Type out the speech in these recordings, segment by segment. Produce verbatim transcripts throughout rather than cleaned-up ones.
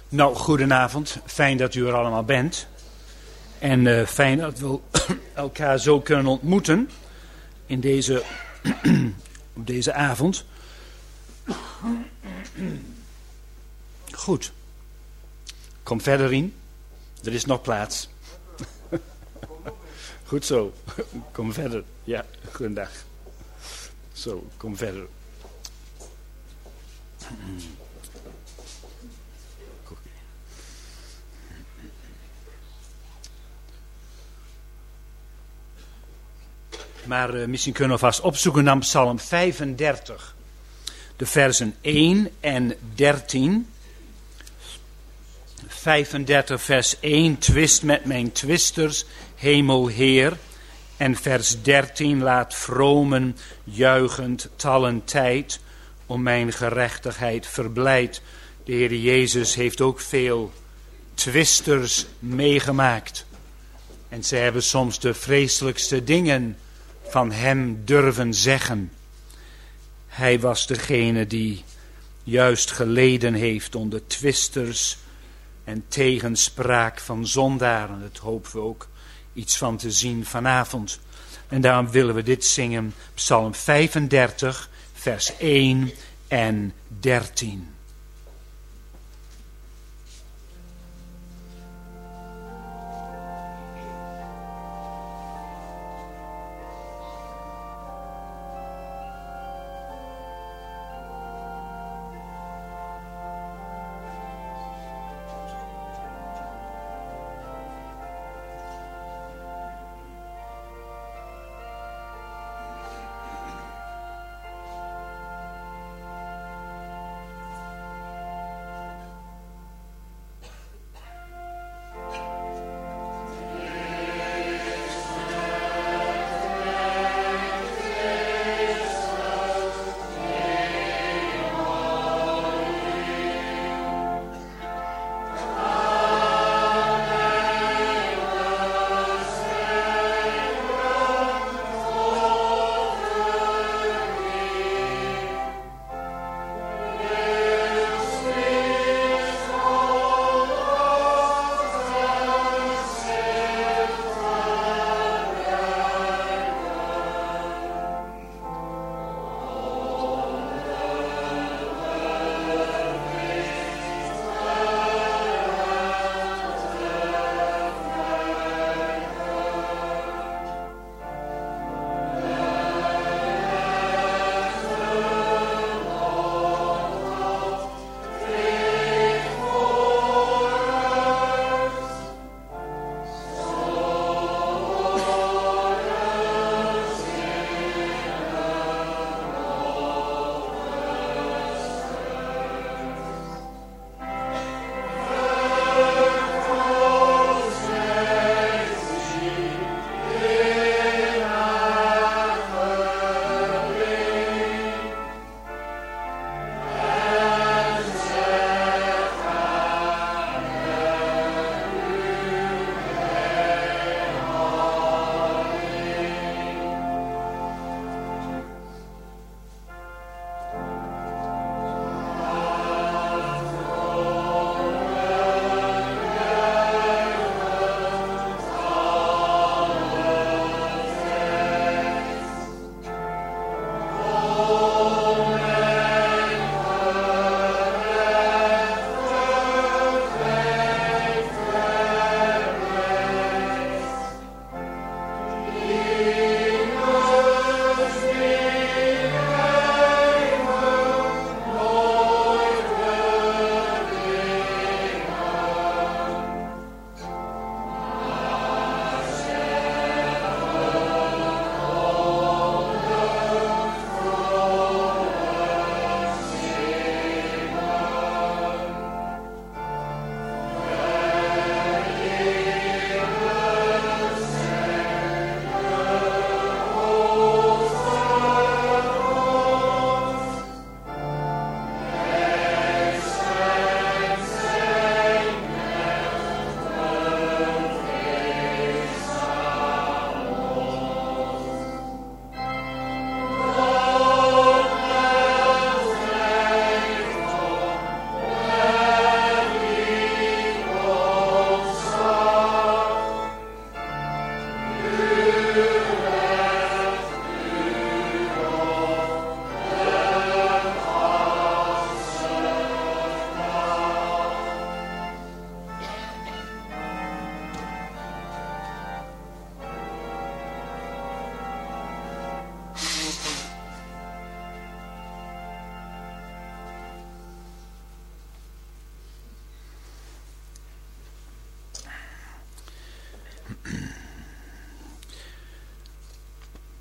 Nou, goedenavond. Fijn dat u er allemaal bent. En uh, fijn dat we elkaar zo kunnen ontmoeten in deze, op deze avond. Goed. Kom verder in. Er is nog plaats. Goed zo. Kom verder. Ja, goedendag. Zo, kom verder. Maar uh, misschien kunnen we vast opzoeken naar Psalm vijfendertig. De versen één en dertien. vijfendertig vers één. Twist met mijn twisters, hemel Heer. En vers dertien. Laat vromen, juichend, tallen tijd. Om mijn gerechtigheid verblijd. De Heer Jezus heeft ook veel twisters meegemaakt. En ze hebben soms de vreselijkste dingen van hem durven zeggen. Hij was degene die juist geleden heeft onder twisters en tegenspraak van zondaren. Dat hopen we ook iets van te zien vanavond. En daarom willen we dit zingen, Psalm vijfendertig, vers één en dertien.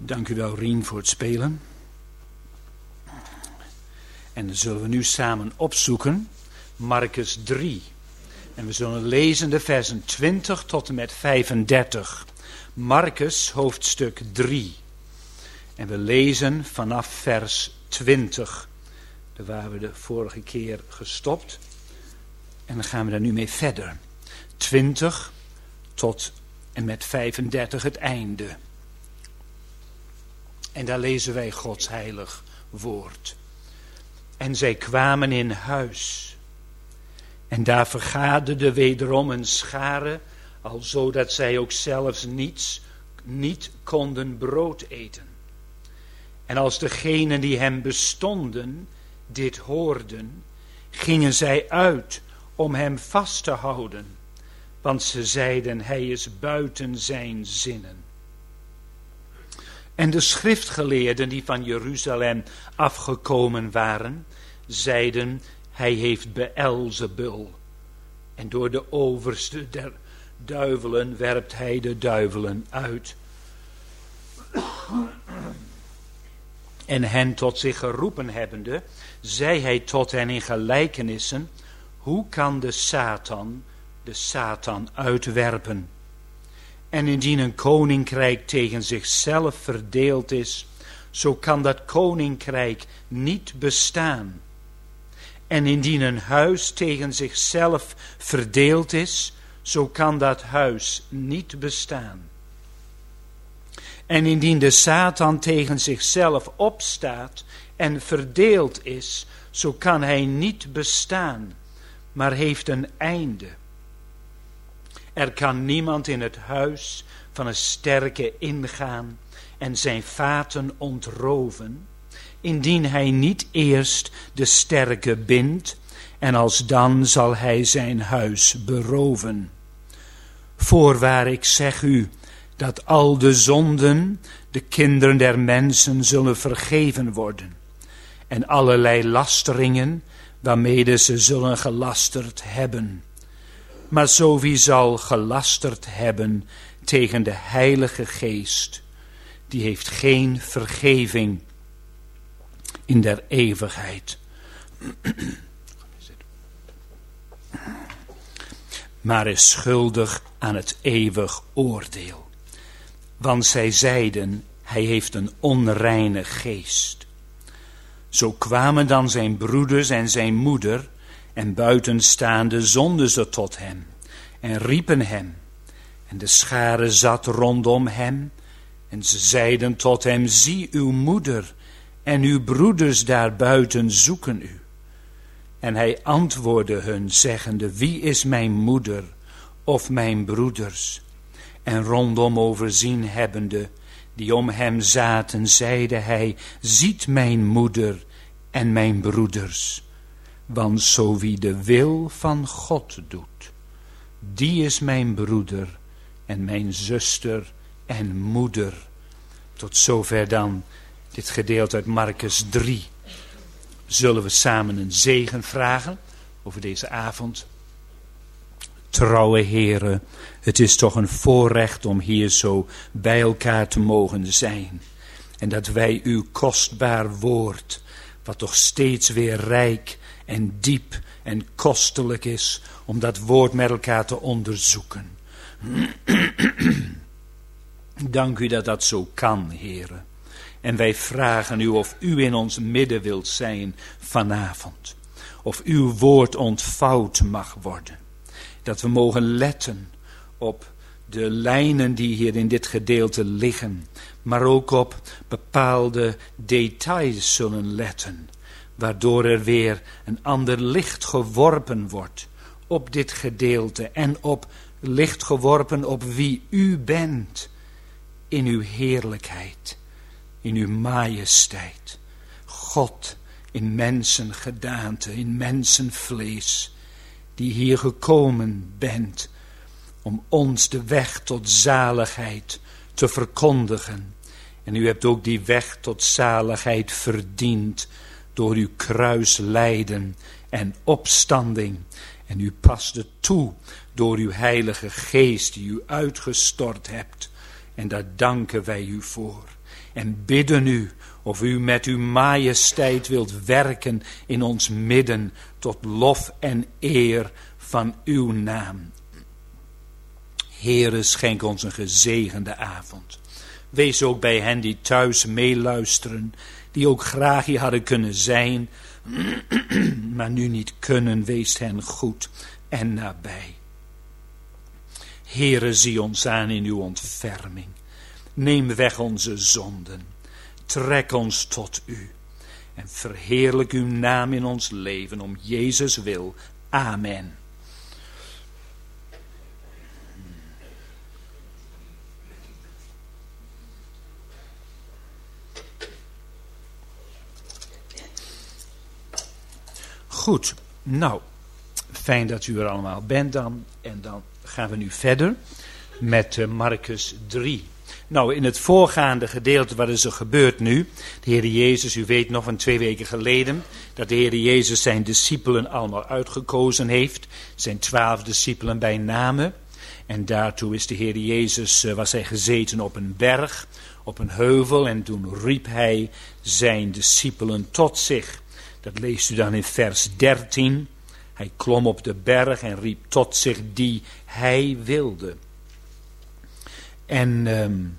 Dank u wel, Rien, voor het spelen. En dan zullen we nu samen opzoeken Marcus drie. En we zullen lezen de versen twintig tot en met vijfendertig. Marcus hoofdstuk drie. En we lezen vanaf vers twintig. Daar waren we de vorige keer gestopt. En dan gaan we daar nu mee verder. twintig tot en met vijfendertig het einde. En daar lezen wij Gods heilig woord. En zij kwamen in huis. En daar vergaderde wederom een schare, al zodat zij ook zelfs niets, niet konden brood eten. En als degenen die hem bestonden dit hoorden, gingen zij uit om hem vast te houden, want ze zeiden, hij is buiten zijn zinnen. En de schriftgeleerden die van Jeruzalem afgekomen waren, zeiden, hij heeft Beelzebul. En door de overste der duivelen werpt hij de duivelen uit. En hen tot zich geroepen hebbende, zei hij tot hen in gelijkenissen, hoe kan de Satan de Satan uitwerpen? En indien een koninkrijk tegen zichzelf verdeeld is, zo kan dat koninkrijk niet bestaan. En indien een huis tegen zichzelf verdeeld is, zo kan dat huis niet bestaan. En indien de Satan tegen zichzelf opstaat en verdeeld is, zo kan hij niet bestaan, maar heeft een einde. Er kan niemand in het huis van een sterke ingaan en zijn vaten ontroven, indien hij niet eerst de sterke bindt, en alsdan zal hij zijn huis beroven. Voorwaar ik zeg u, dat al de zonden de kinderen der mensen zullen vergeven worden, en allerlei lasteringen waarmede ze zullen gelasterd hebben. Maar zo wie zal gelasterd hebben tegen de Heilige Geest, die heeft geen vergeving in der eeuwigheid. Maar is schuldig aan het eeuwig oordeel. Want zij zeiden, hij heeft een onreine geest. Zo kwamen dan zijn broeders en zijn moeder en buitenstaande zonden ze tot hem en riepen hem. En de schare zat rondom hem en ze zeiden tot hem, zie uw moeder en uw broeders daarbuiten zoeken u. En hij antwoordde hun, zeggende, wie is mijn moeder of mijn broeders? En rondom overzien hebbende, die om hem zaten, zeide hij, ziet mijn moeder en mijn broeders. Want zo wie de wil van God doet, die is mijn broeder en mijn zuster en moeder. Tot zover dan dit gedeelte uit Marcus drie. Zullen we samen een zegen vragen over deze avond? Trouwe heren, het is toch een voorrecht om hier zo bij elkaar te mogen zijn. En dat wij uw kostbaar woord, wat toch steeds weer rijk en diep en kostelijk is, om dat woord met elkaar te onderzoeken. Dank u dat dat zo kan, heren. En wij vragen u of u in ons midden wilt zijn vanavond. Of uw woord ontvouwd mag worden. Dat we mogen letten op de lijnen die hier in dit gedeelte liggen. Maar ook op bepaalde details zullen letten. Waardoor er weer een ander licht geworpen wordt op dit gedeelte. En op licht geworpen op wie u bent in uw heerlijkheid. In uw majesteit. God in mensengedaante, in mensenvlees. Die hier gekomen bent om ons de weg tot zaligheid te verkondigen. En u hebt ook die weg tot zaligheid verdiend door uw kruislijden en opstanding. En u paste toe door uw heilige geest die u uitgestort hebt. En daar danken wij u voor. en bidden u of u met uw majesteit wilt werken in ons midden tot lof en eer van uw naam. Heere, schenk ons een gezegende avond. Wees ook bij hen die thuis meeluisteren, die ook graag hier hadden kunnen zijn, maar nu niet kunnen. Wees hen goed en nabij. Heere, zie ons aan in uw ontferming. Neem weg onze zonden. Trek ons tot u. En verheerlijk uw naam in ons leven om Jezus wil. Amen. Goed, nou, fijn dat u er allemaal bent dan. En dan gaan we nu verder met uh, Marcus drie. Nou, in het voorgaande gedeelte, wat is er gebeurd nu? De Heer Jezus, u weet nog van twee weken geleden, dat de Heer Jezus zijn discipelen allemaal uitgekozen heeft. Zijn twaalf discipelen bij name. En daartoe is de Heer Jezus, uh, was hij gezeten op een berg, op een heuvel. En toen riep hij zijn discipelen tot zich. Dat leest u dan in vers dertien. Hij klom op de berg en riep tot zich die hij wilde. En um,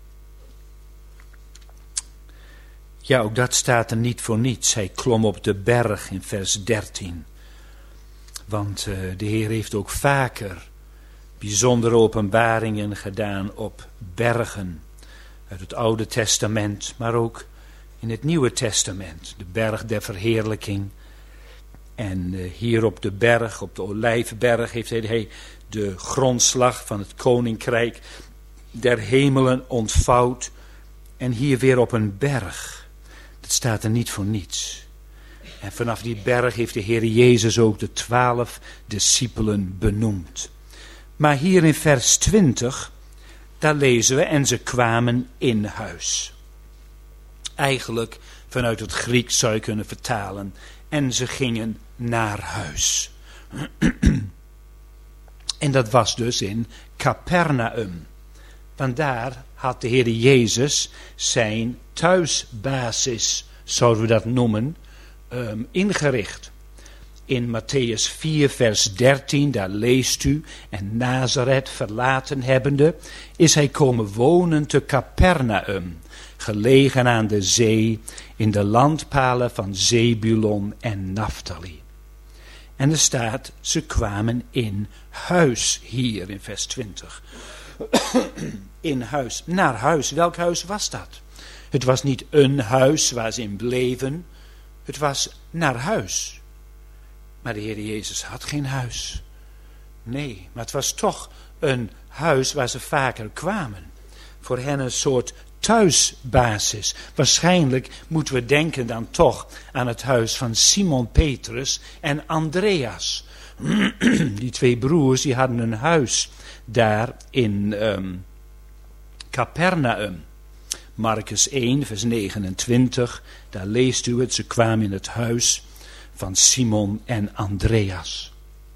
ja, ook dat staat er niet voor niets. Hij klom op de berg in vers dertien. Want uh, de Heer heeft ook vaker bijzondere openbaringen gedaan op bergen. Uit het Oude Testament, maar ook in het Nieuwe Testament. De berg der verheerlijking. En uh, hier op de berg, op de Olijfberg, heeft hij de grondslag van het koninkrijk der hemelen ontvouwd. En hier weer op een berg. Dat staat er niet voor niets. En vanaf die berg heeft de Heer Jezus ook de twaalf discipelen benoemd. Maar hier in vers twintig, daar lezen we, en ze kwamen in huis. Eigenlijk vanuit het Grieks zou je kunnen vertalen. En ze gingen naar huis. En dat was dus in Capernaum. Want daar had de Heer Jezus zijn thuisbasis, zouden we dat noemen, um, ingericht. In Matthäus vier vers dertien, daar leest u, en Nazareth verlaten hebbende, is hij komen wonen te Capernaum, gelegen aan de zee, in de landpalen van Zebulon en Naphtali. En er staat, ze kwamen in huis, hier in vers twintig. In huis, naar huis. Welk huis was dat? Het was niet een huis waar ze in bleven. Het was naar huis. Maar de Heer Jezus had geen huis. Nee, maar het was toch een huis waar ze vaker kwamen. Voor hen een soort thuisbasis. Waarschijnlijk moeten we denken dan toch aan het huis van Simon Petrus en Andreas. Die twee broers die hadden een huis daar in um, Capernaum. Marcus één vers negenentwintig, daar leest u het. Ze kwamen in het huis van Simon en Andreas.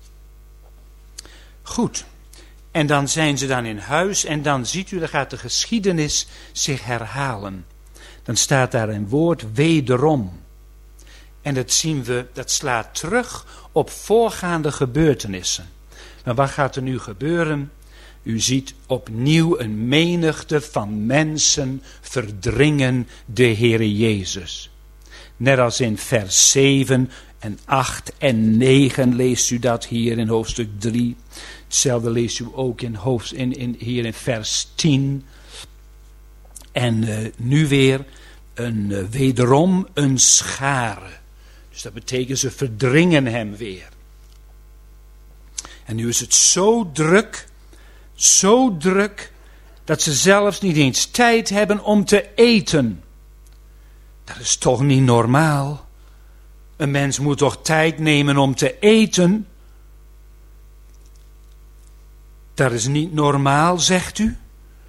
Goed. En dan zijn ze dan in huis en dan ziet u, dan gaat de geschiedenis zich herhalen. Dan staat daar een woord wederom. En dat zien we, dat slaat terug op voorgaande gebeurtenissen. Maar wat gaat er nu gebeuren? U ziet opnieuw een menigte van mensen verdringen de Heere Jezus. Net als in vers zeven en acht en negen leest u dat hier in hoofdstuk drie. Hetzelfde leest u ook in hoofd, in, in, hier in vers tien. En uh, nu weer een, uh, wederom een schare. Dus dat betekent ze verdringen hem weer. En nu is het zo druk, zo druk, dat ze zelfs niet eens tijd hebben om te eten. Dat is toch niet normaal? Een mens moet toch tijd nemen om te eten? Dat is niet normaal, zegt u?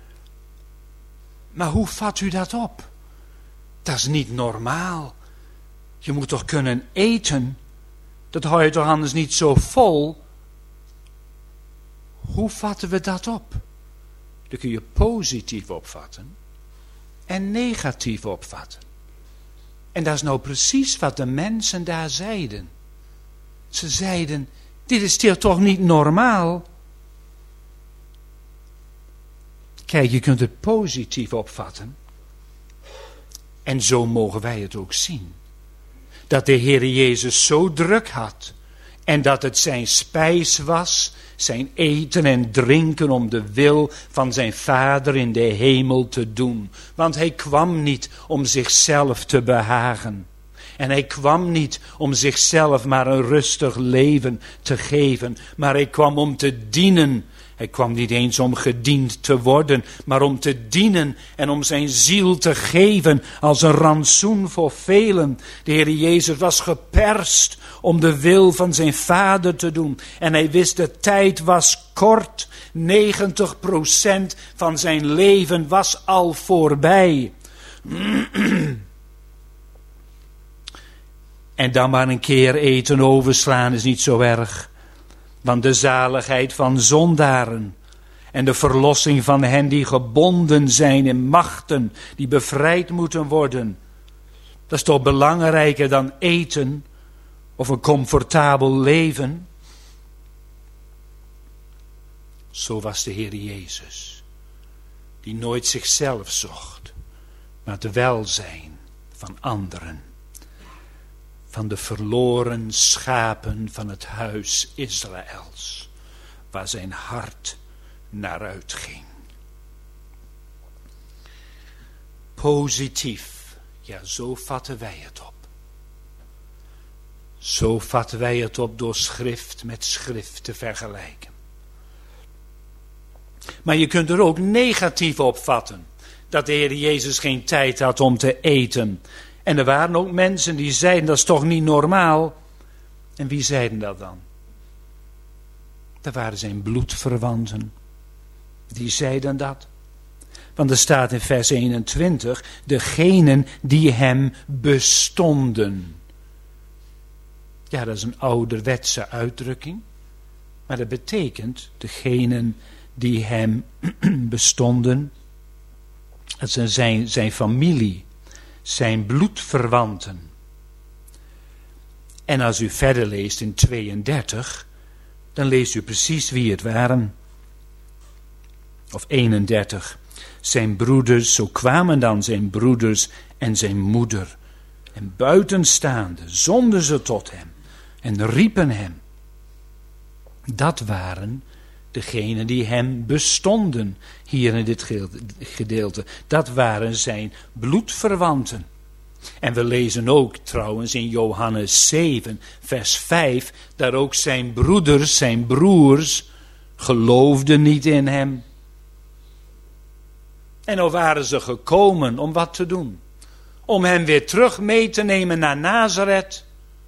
Maar hoe vat u dat op? Dat is niet normaal. Je moet toch kunnen eten? Dat hou je toch anders niet zo vol? Hoe vatten we dat op? Dat kun je positief opvatten. en negatief opvatten. En dat is nou precies wat de mensen daar zeiden. Ze zeiden, dit is toch niet normaal? Kijk, je kunt het positief opvatten. En zo mogen wij het ook zien. Dat de Heer Jezus zo druk had. En dat het zijn spijs was, zijn eten en drinken om de wil van zijn Vader in de hemel te doen. Want hij kwam niet om zichzelf te behagen. En hij kwam niet om zichzelf maar een rustig leven te geven. Maar hij kwam om te dienen. Hij kwam niet eens om gediend te worden, maar om te dienen en om zijn ziel te geven als een rantsoen voor velen. De Heer Jezus was geperst om de wil van zijn Vader te doen. En hij wist de tijd was kort. negentig procent van zijn leven was al voorbij. En dan maar een keer eten overslaan is niet zo erg. Want de zaligheid van zondaren en de verlossing van hen die gebonden zijn in machten, die bevrijd moeten worden. Dat is toch belangrijker dan eten of een comfortabel leven? Zo was de Heer Jezus, die nooit zichzelf zocht, maar het welzijn van anderen. Van de verloren schapen van het huis Israëls, waar zijn hart naar uitging. Positief, ja, zo vatten wij het op. Zo vatten wij het op door schrift met schrift te vergelijken. Maar je kunt er ook negatief opvatten, dat de Heer Jezus geen tijd had om te eten. En er waren ook mensen die zeiden, dat is toch niet normaal? En wie zeiden dat dan? Dat waren zijn bloedverwanten. Die zeiden dat. Want er staat in vers eenentwintig, degenen die hem bestonden. Ja, dat is een ouderwetse uitdrukking. Maar dat betekent, degenen die hem bestonden, dat zijn zijn, zijn familie. Zijn bloedverwanten. En als u verder leest in tweeëndertig, dan leest u precies wie het waren. Of eenendertig. Zijn broeders, zo kwamen dan zijn broeders en zijn moeder. En buitenstaande zonden ze tot hem en riepen hem. Dat waren degenen die hem bestonden, hier in dit gedeelte. Dat waren zijn bloedverwanten. En we lezen ook trouwens in Johannes zeven, vers vijf, dat ook zijn broeders, zijn broers, geloofden niet in hem. En dan waren ze gekomen om wat te doen? Om hem weer terug mee te nemen naar Nazareth.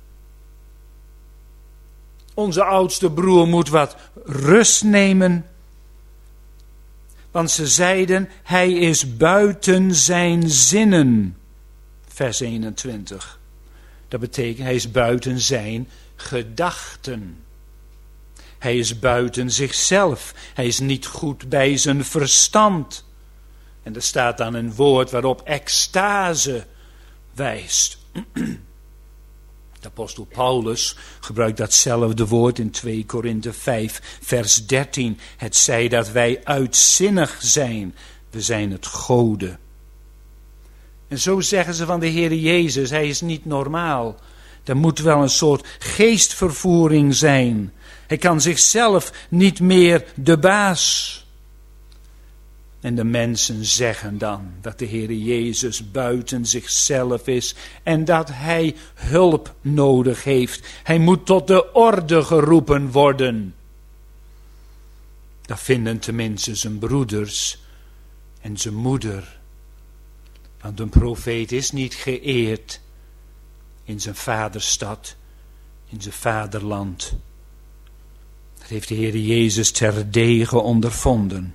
Onze oudste broer moet wat rust nemen. Want ze zeiden, hij is buiten zijn zinnen. Vers eenentwintig. Dat betekent, hij is buiten zijn gedachten. Hij is buiten zichzelf. Hij is niet goed bij zijn verstand. En er staat dan een woord waarop extase wijst. De apostel Paulus gebruikt datzelfde woord in twee Korinthe vijf, vers dertien. Het zij dat wij uitzinnig zijn. We zijn het gode. En zo zeggen ze van de Heer Jezus, hij is niet normaal. Er moet wel een soort geestvervoering zijn. Hij kan zichzelf niet meer de baas. En de mensen zeggen dan dat de Heer Jezus buiten zichzelf is en dat hij hulp nodig heeft. Hij moet tot de orde geroepen worden. Dat vinden tenminste zijn broeders en zijn moeder. Want een profeet is niet geëerd in zijn vaderstad, in zijn vaderland. Dat heeft de Heer Jezus terdege ondervonden.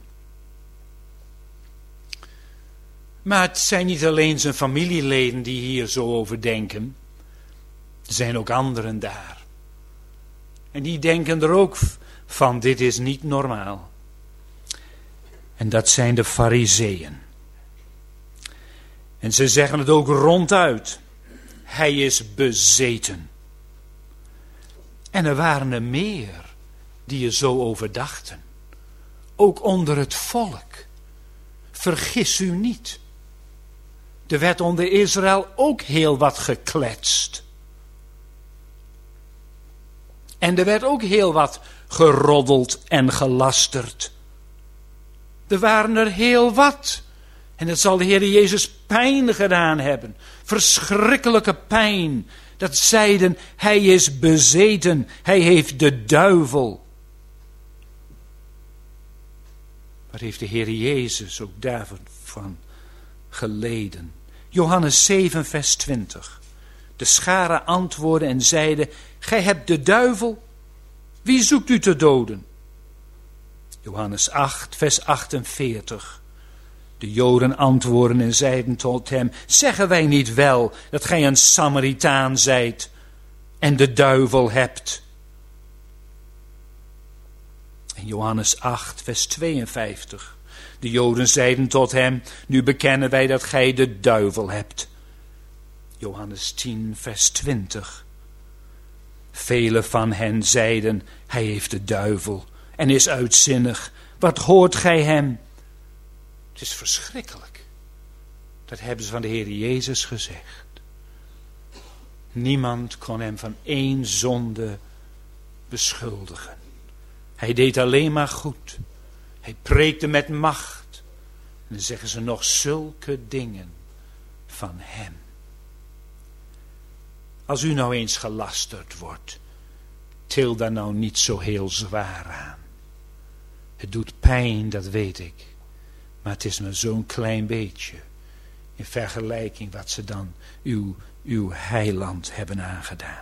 Maar het zijn niet alleen zijn familieleden die hier zo over denken. Er zijn ook anderen daar. En die denken er ook van, dit is niet normaal. En dat zijn de Farizeeën. En ze zeggen het ook ronduit. Hij is bezeten. En er waren er meer die er zo over dachten. Ook onder het volk. Vergis u niet. Er werd onder Israël ook heel wat gekletst. En er werd ook heel wat geroddeld en gelasterd. Er waren er heel wat. En dat zal de Heer Jezus pijn gedaan hebben. Verschrikkelijke pijn. Dat zeiden, hij is bezeten. Hij heeft de duivel. Maar heeft de Heer Jezus ook daarvan geleden? Johannes zeven vers twintig. De scharen antwoordden en zeiden, gij hebt de duivel. Wie zoekt u te doden? Johannes acht vers achtenveertig. De Joden antwoordden en zeiden tot hem, zeggen wij niet wel dat gij een Samaritaan zijt en de duivel hebt? En Johannes acht vers tweeënvijftig. De Joden zeiden tot hem, nu bekennen wij dat gij de duivel hebt. Johannes tien vers twintig. Velen van hen zeiden, hij heeft de duivel en is uitzinnig. Wat hoort gij hem? Het is verschrikkelijk. Dat hebben ze van de Heer Jezus gezegd. Niemand kon hem van één zonde beschuldigen. Hij deed alleen maar goed. Hij preekte met macht. En dan zeggen ze nog zulke dingen van hem. Als u nou eens gelasterd wordt, til daar nou niet zo heel zwaar aan. Het doet pijn, dat weet ik. Maar het is maar zo'n klein beetje. In vergelijking wat ze dan uw, uw heiland hebben aangedaan.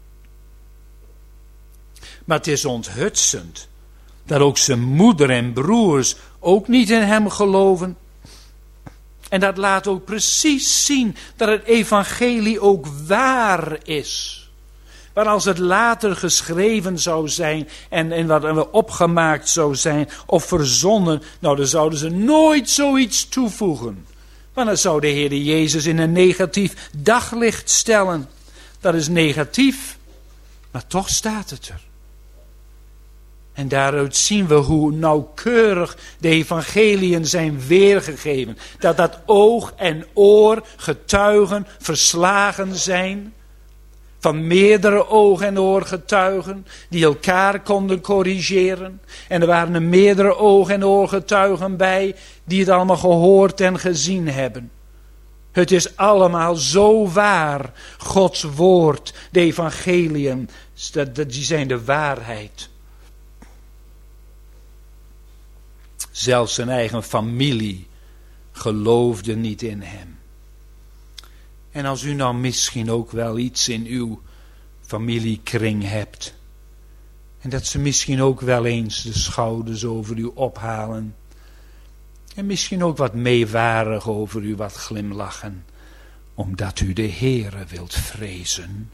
Maar het is onthutsend dat ook zijn moeder en broers ook niet in hem geloven. En dat laat ook precies zien dat het evangelie ook waar is. Maar als het later geschreven zou zijn en, en wat opgemaakt zou zijn of verzonnen, nou dan zouden ze nooit zoiets toevoegen. Want dan zou de Heer Jezus in een negatief daglicht stellen. Dat is negatief, maar toch staat het er. En daaruit zien we hoe nauwkeurig de evangeliën zijn weergegeven. Dat dat oog en oor getuigen verslagen zijn. Van meerdere oog en oor getuigen die elkaar konden corrigeren. En er waren er meerdere oog en oor getuigen bij die het allemaal gehoord en gezien hebben. Het is allemaal zo waar. Gods woord, de evangeliën, die zijn de waarheid. Zelfs zijn eigen familie geloofde niet in hem. En als u nou misschien ook wel iets in uw familiekring hebt. En dat ze misschien ook wel eens de schouders over u ophalen. En misschien ook wat meewarig over u wat glimlachen. Omdat u de Heere wilt vrezen.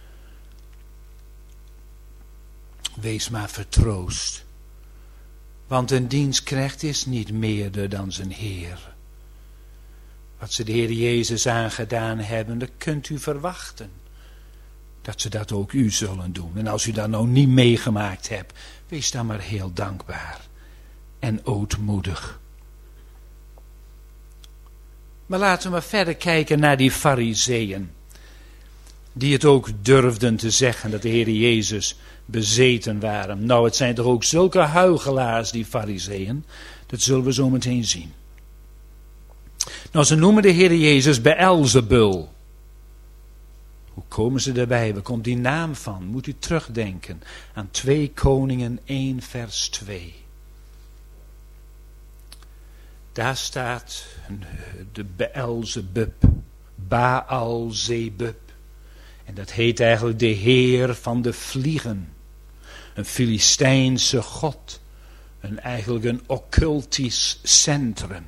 Wees maar vertroost. Want een dienstknecht is niet meerder dan zijn Heer. Wat ze de Heer Jezus aangedaan hebben, dat kunt u verwachten. Dat ze dat ook u zullen doen. En als u dat nou niet meegemaakt hebt, wees dan maar heel dankbaar. En ootmoedig. Maar laten we maar verder kijken naar die Farizeeën. Die het ook durfden te zeggen dat de Heer Jezus bezeten waren. Nou, het zijn toch ook zulke huichelaars, die Farizeeën. Dat zullen we zo meteen zien. Nou, ze noemen de Heer Jezus Beelzebul. Hoe komen ze daarbij? Waar komt die naam van? Moet u terugdenken aan twee Koningen één vers twee. Daar staat de Beelzebub, Baal-Zebub. En dat heet eigenlijk de Heer van de vliegen. Een Filistijnse god. Een, eigenlijk een occultisch centrum.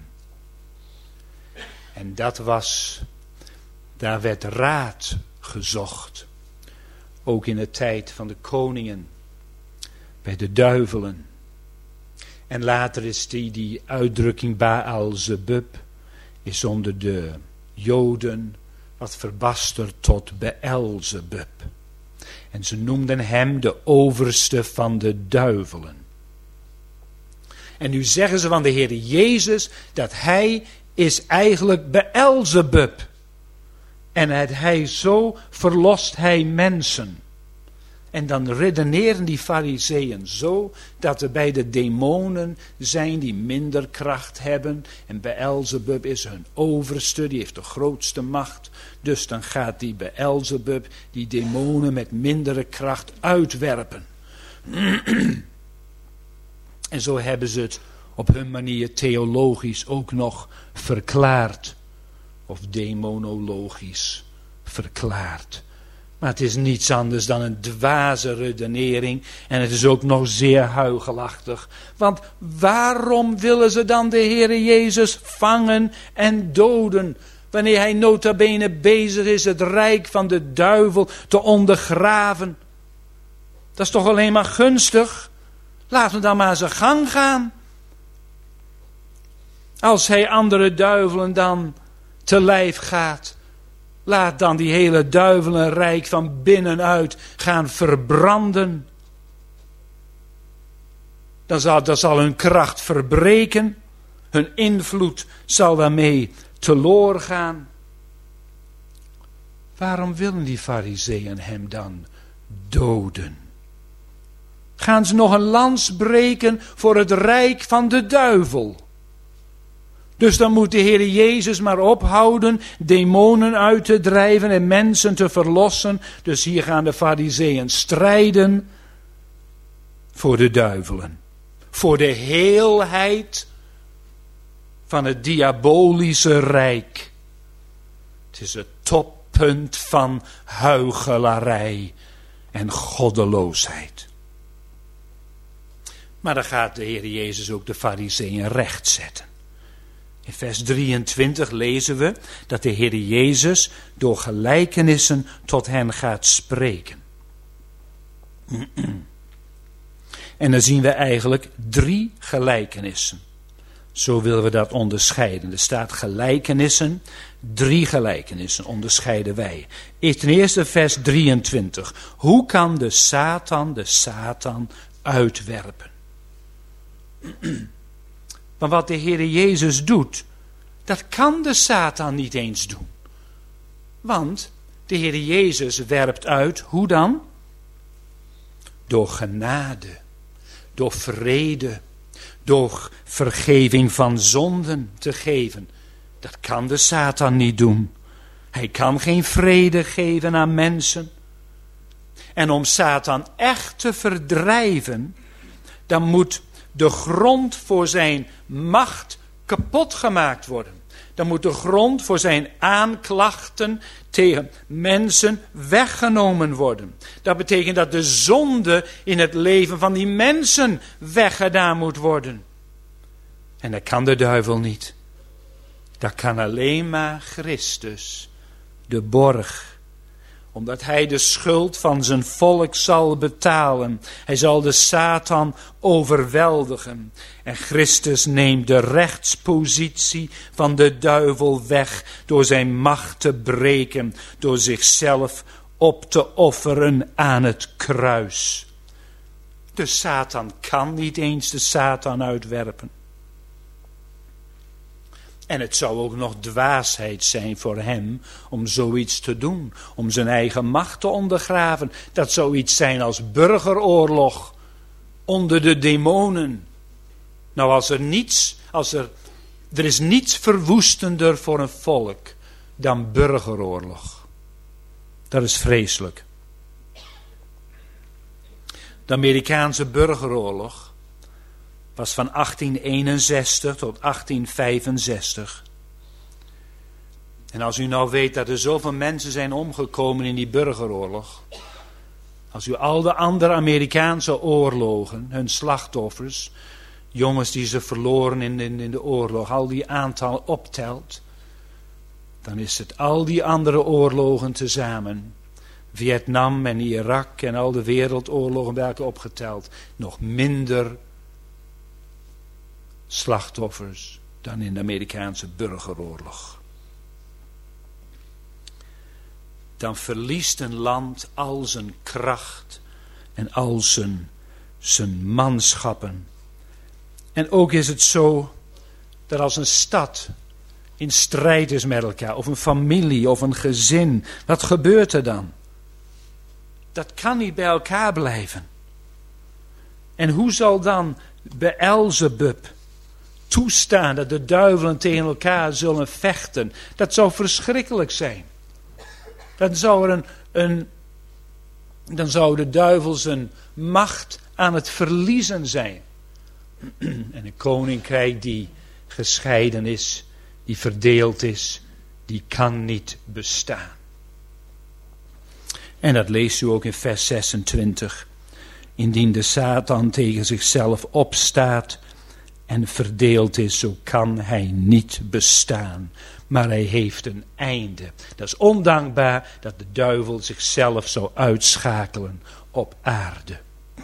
En dat was, daar werd raad gezocht. Ook in de tijd van de koningen. Bij de duivelen. En later is die, die uitdrukking Baal-Zebub is onder de Joden wat verbasterd tot Beelzebub. En ze noemden hem de overste van de duivelen. En nu zeggen ze van de Heer Jezus dat hij is eigenlijk Beelzebub. En het hij zo verlost hij mensen. En dan redeneren die fariseeën zo dat er bij de demonen zijn die minder kracht hebben. En Beelzebub is hun overste, die heeft de grootste macht. Dus dan gaat die Beelzebub die demonen met mindere kracht uitwerpen. En zo hebben ze het op hun manier theologisch ook nog verklaard. Of demonologisch verklaard. Maar het is niets anders dan een dwaze redenering. En het is ook nog zeer huichelachtig. Want waarom willen ze dan de Heere Jezus vangen en doden? Wanneer hij nota bene bezig is het rijk van de duivel te ondergraven. Dat is toch alleen maar gunstig? Laten we dan maar zijn gang gaan. Als hij andere duivelen dan te lijf gaat. Laat dan die hele duivelenrijk van binnenuit gaan verbranden. Dan zal, dan zal hun kracht verbreken. Hun invloed zal daarmee teloor gaan. Waarom willen die fariseeën hem dan doden? Gaan ze nog een lans breken voor het rijk van de duivel? Dus dan moet de Heer Jezus maar ophouden demonen uit te drijven en mensen te verlossen. Dus hier gaan de fariseeën strijden voor de duivelen. Voor de heelheid van het diabolische rijk. Het is het toppunt van huichelarij en goddeloosheid. Maar dan gaat de Heer Jezus ook de fariseeën rechtzetten. In vers drieëntwintig lezen we dat de Heer Jezus door gelijkenissen tot hen gaat spreken. En dan zien we eigenlijk drie gelijkenissen. Zo willen we dat onderscheiden. Er staat gelijkenissen, drie gelijkenissen onderscheiden wij. Ten eerste vers drieëntwintig. Hoe kan de Satan de Satan uitwerpen? Maar wat de Heer Jezus doet, dat kan de Satan niet eens doen. Want de Heer Jezus werpt uit, hoe dan? Door genade, door vrede, door vergeving van zonden te geven. Dat kan de Satan niet doen. Hij kan geen vrede geven aan mensen. En om Satan echt te verdrijven, dan moet de grond voor zijn macht kapot gemaakt worden. Dan moet de grond voor zijn aanklachten tegen mensen weggenomen worden. Dat betekent dat de zonde in het leven van die mensen weggedaan moet worden. En dat kan de duivel niet. Dat kan alleen maar Christus, de borg. Omdat hij de schuld van zijn volk zal betalen. Hij zal de Satan overweldigen. En Christus neemt de rechtspositie van de duivel weg. Door zijn macht te breken. Door zichzelf op te offeren aan het kruis. De Satan kan niet eens de Satan uitwerpen. En het zou ook nog dwaasheid zijn voor hem om zoiets te doen. Om zijn eigen macht te ondergraven. Dat zou iets zijn als burgeroorlog onder de demonen. Nou, als er niets, als er, er is niets verwoestender voor een volk dan burgeroorlog. Dat is vreselijk. De Amerikaanse burgeroorlog was van achttien eenenzestig tot achttien vijfenzestig. En als u nou weet dat er zoveel mensen zijn omgekomen in die burgeroorlog. Als u al de andere Amerikaanse oorlogen, hun slachtoffers, jongens die ze verloren in, in, in de oorlog, al die aantal optelt. Dan is het al die andere oorlogen tezamen. Vietnam en Irak en al de wereldoorlogen bij elkaar opgeteld. Nog minder slachtoffers dan in de Amerikaanse burgeroorlog. dan verliest een land al zijn kracht en al zijn, zijn manschappen. En ook is het zo dat als een stad in strijd is met elkaar, of een familie of een gezin, wat gebeurt er dan? Dat kan niet bij elkaar blijven. En hoe zal dan Beelzebub toestaan dat de duivelen tegen elkaar zullen vechten? Dat zou verschrikkelijk zijn. Dan zou, er een, een, dan zou de duivel zijn macht aan het verliezen zijn. En een koninkrijk die gescheiden is, die verdeeld is, die kan niet bestaan. En dat leest u ook in vers zesentwintig. Indien de Satan tegen zichzelf opstaat en verdeeld is, zo kan hij niet bestaan. Maar hij heeft een einde. Dat is ondankbaar dat de duivel zichzelf zou uitschakelen op aarde.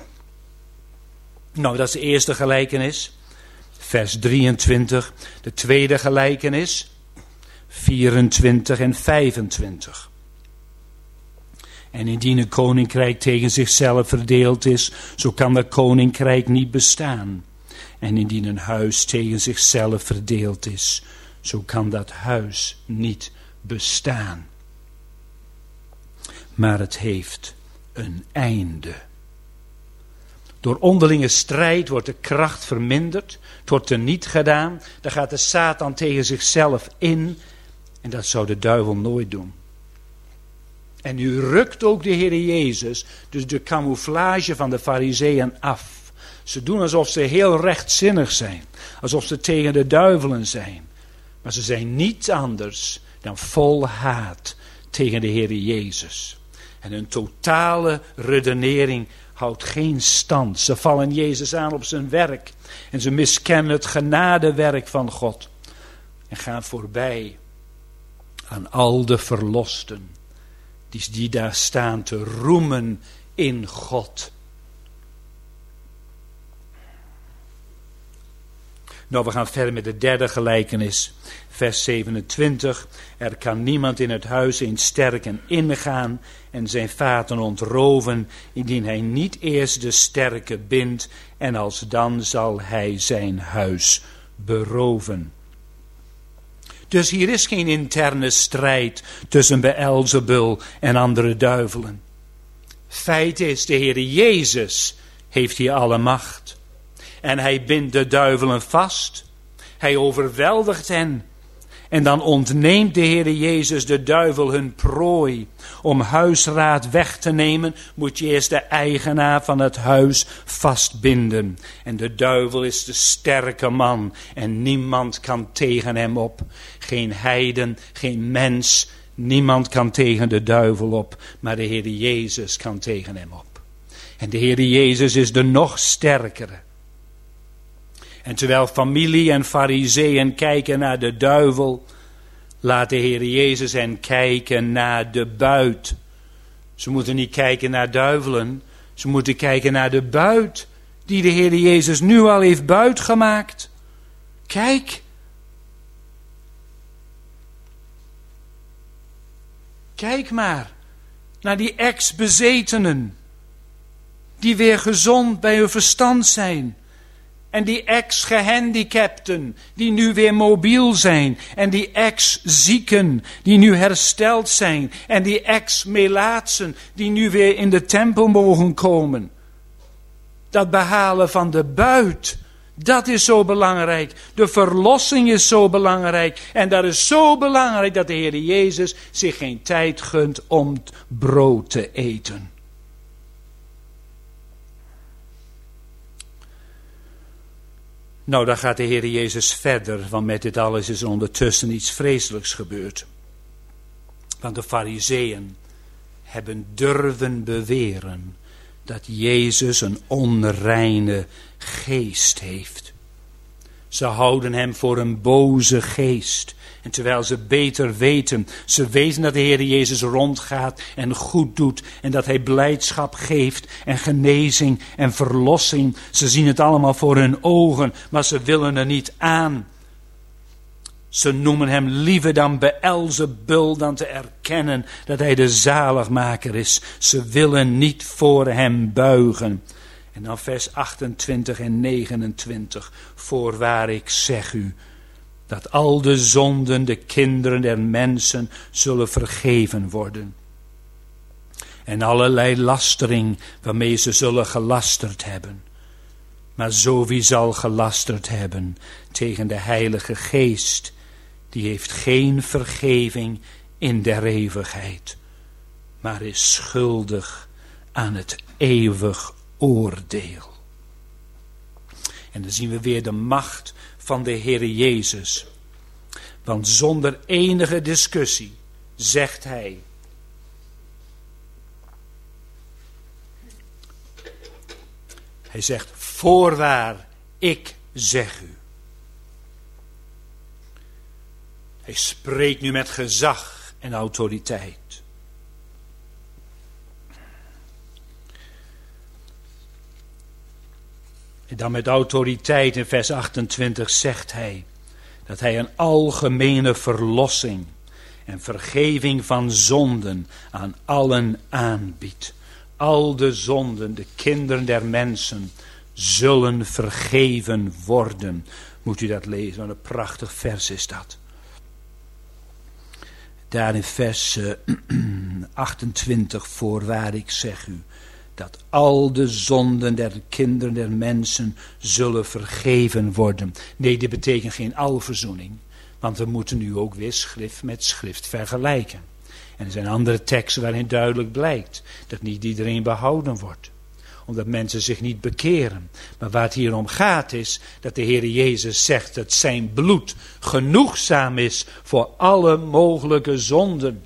Nou, dat is de eerste gelijkenis. Vers drieëntwintig. De tweede gelijkenis. vierentwintig en vijfentwintig. En indien een koninkrijk tegen zichzelf verdeeld is, zo kan dat koninkrijk niet bestaan. En indien een huis tegen zichzelf verdeeld is, zo kan dat huis niet bestaan. Maar het heeft een einde. Door onderlinge strijd wordt de kracht verminderd, het wordt teniet gedaan. Dan gaat de Satan tegen zichzelf in en dat zou de duivel nooit doen. En nu rukt ook de Heer Jezus dus de camouflage van de Farizeeën af. Ze doen alsof ze heel rechtzinnig zijn, alsof ze tegen de duivelen zijn. Maar ze zijn niets anders dan vol haat tegen de Heer Jezus. En hun totale redenering houdt geen stand. Ze vallen Jezus aan op zijn werk. En ze miskennen het genadewerk van God. En gaan voorbij aan al de verlosten. Die, die daar staan te roemen in God. Nou, we gaan verder met de derde gelijkenis. Vers zevenentwintig. Er kan niemand in het huis eens sterken ingaan en zijn vaten ontroven, indien hij niet eerst de sterke bindt, en alsdan zal hij zijn huis beroven. Dus hier is geen interne strijd tussen Beelzebul en andere duivelen. Feit is, de Heer Jezus heeft hier alle macht. En hij bindt de duivelen vast. Hij overweldigt hen. En dan ontneemt de Heer Jezus de duivel hun prooi. Om huisraad weg te nemen, moet je eerst de eigenaar van het huis vastbinden. En de duivel is de sterke man en niemand kan tegen hem op. Geen heiden, geen mens, niemand kan tegen de duivel op. Maar de Heer Jezus kan tegen hem op. En de Heer Jezus is de nog sterkere. En terwijl familie en farizeeën kijken naar de duivel, laat de Heer Jezus hen kijken naar de buit. Ze moeten niet kijken naar duivelen, ze moeten kijken naar de buit die de Heer Jezus nu al heeft buitgemaakt. Kijk. Kijk maar naar die ex-bezetenen, die weer gezond bij hun verstand zijn. En die ex-gehandicapten, die nu weer mobiel zijn. En die ex-zieken, die nu hersteld zijn. En die ex-melaatsen, die nu weer in de tempel mogen komen. Dat behalen van de buit, dat is zo belangrijk. De verlossing is zo belangrijk. En dat is zo belangrijk dat de Heer Jezus zich geen tijd gunt om brood te eten. Nou, dan gaat de Heer Jezus verder, want met dit alles is er ondertussen iets vreselijks gebeurd. Want de Farizeeën hebben durven beweren dat Jezus een onreine geest heeft. Ze houden hem voor een boze geest. En terwijl ze beter weten, ze weten dat de Heer Jezus rondgaat en goed doet. En dat hij blijdschap geeft en genezing en verlossing. Ze zien het allemaal voor hun ogen, maar ze willen er niet aan. Ze noemen hem liever dan Beelzebul dan te erkennen dat hij de zaligmaker is. Ze willen niet voor hem buigen. En dan vers achtentwintig en negenentwintig. Voorwaar ik zeg u, dat al de zonden de kinderen der mensen zullen vergeven worden. En allerlei lastering waarmee ze zullen gelasterd hebben. Maar zo wie zal gelasterd hebben tegen de Heilige Geest, die heeft geen vergeving in der eeuwigheid, maar is schuldig aan het eeuwig oordeel. En dan zien we weer de macht van de Heere Jezus. Want zonder enige discussie zegt hij: Hij zegt, voorwaar, ik zeg u. Hij spreekt nu met gezag en autoriteit. En dan met autoriteit in vers achtentwintig zegt hij dat hij een algemene verlossing en vergeving van zonden aan allen aanbiedt. Al de zonden, de kinderen der mensen, zullen vergeven worden. Moet u dat lezen, wat een prachtig vers is dat. Daar in vers achtentwintig, voorwaar ik zeg u, dat al de zonden der kinderen der mensen zullen vergeven worden. Nee, dit betekent geen alverzoening, want we moeten nu ook weer schrift met schrift vergelijken. En er zijn andere teksten waarin duidelijk blijkt dat niet iedereen behouden wordt. Omdat mensen zich niet bekeren. Maar waar het hier om gaat is dat de Heer Jezus zegt dat zijn bloed genoegzaam is voor alle mogelijke zonden.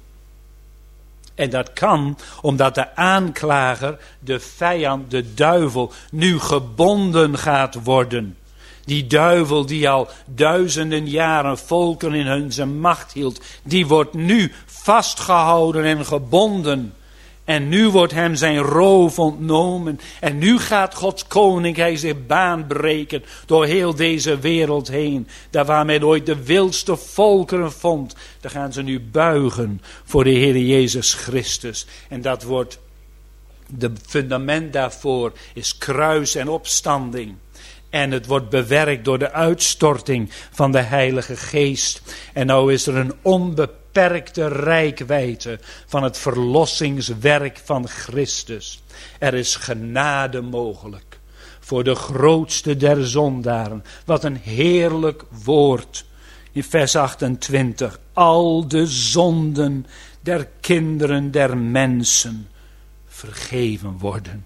En dat kan omdat de aanklager, de vijand, de duivel, nu gebonden gaat worden. Die duivel die al duizenden jaren volken in hun zijn macht hield, die wordt nu vastgehouden en gebonden. En nu wordt hem zijn roof ontnomen. En nu gaat Gods koninkrijk zich baan breken door heel deze wereld heen. Daar waar men ooit de wildste volkeren vond, daar gaan ze nu buigen voor de Heer Jezus Christus. En dat wordt, de fundament daarvoor is kruis en opstanding. En het wordt bewerkt door de uitstorting van de Heilige Geest. En nou is er een onbeperkte reikwijdte van het verlossingswerk van Christus. Er is genade mogelijk voor de grootste der zondaren. Wat een heerlijk woord. In vers achtentwintig. Al de zonden der kinderen der mensen vergeven worden.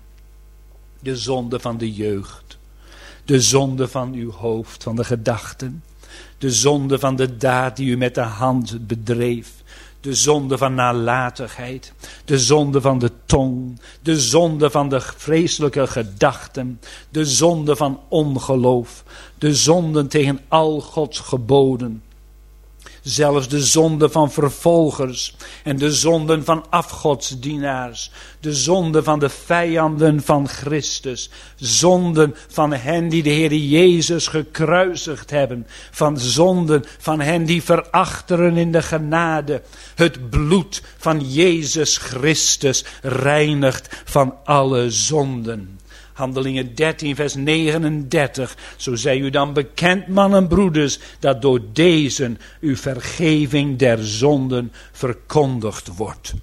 De zonde van de jeugd. De zonde van uw hoofd, van de gedachten. De zonde van de daad die u met de hand bedreef. De zonde van nalatigheid. De zonde van de tong. De zonde van de vreselijke gedachten. De zonde van ongeloof. De zonden tegen al Gods geboden. Zelfs de zonden van vervolgers en de zonden van afgodsdienaars. De zonden van de vijanden van Christus. Zonden van hen die de Heer Jezus gekruisigd hebben. Van zonden van hen die verachteren in de genade. Het bloed van Jezus Christus reinigt van alle zonden. Handelingen dertien vers negenendertig. Zo zij u dan bekend, mannen en broeders, dat door deze uw vergeving der zonden verkondigd wordt.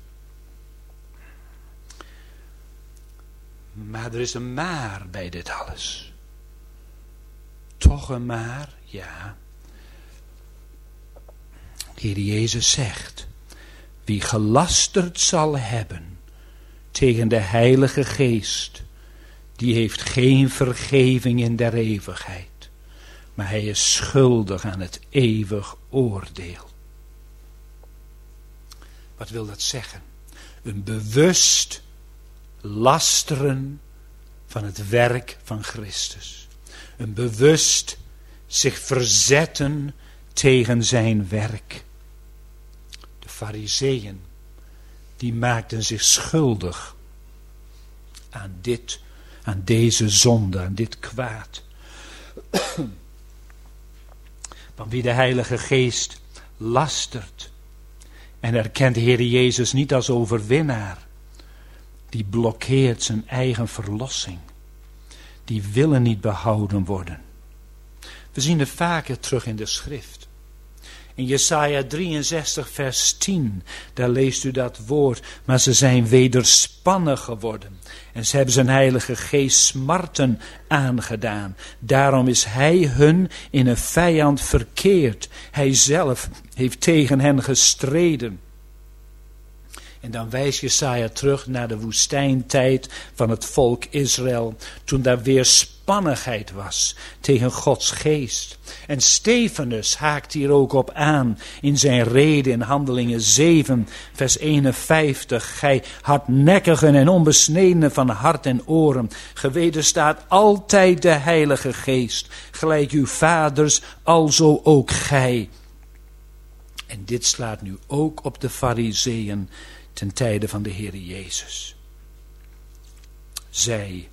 Maar er is een maar bij dit alles. Toch een maar, ja. De Heer Jezus zegt, wie gelasterd zal hebben tegen de Heilige Geest, die heeft geen vergeving in der eeuwigheid. Maar hij is schuldig aan het eeuwig oordeel. Wat wil dat zeggen? Een bewust lasteren van het werk van Christus. Een bewust zich verzetten tegen zijn werk. De Farizeeën, die maakten zich schuldig aan dit aan deze zonde, aan dit kwaad. Want wie de Heilige Geest lastert en erkent de Heer Jezus niet als overwinnaar, die blokkeert zijn eigen verlossing. Die willen niet behouden worden. We zien het vaker terug in de schrift. In Jesaja drieënzestig vers tien, daar leest u dat woord. Maar ze zijn wederspannig geworden. En ze hebben zijn Heilige Geest smarten aangedaan. Daarom is hij hun in een vijand verkeerd. Hij zelf heeft tegen hen gestreden. En dan wijst Jesaja terug naar de woestijntijd van het volk Israël. Toen daar weerspannigheid was tegen Gods geest. En Stefanus haakt hier ook op aan in zijn rede in Handelingen zeven vers eenenvijftig. Gij hardnekkigen en onbesnedenen van hart en oren. Gewederstaat altijd de Heilige Geest. Gelijk uw vaders, alzo ook gij. En dit slaat nu ook op de Farizeeën ten tijde van de Heer Jezus. Zij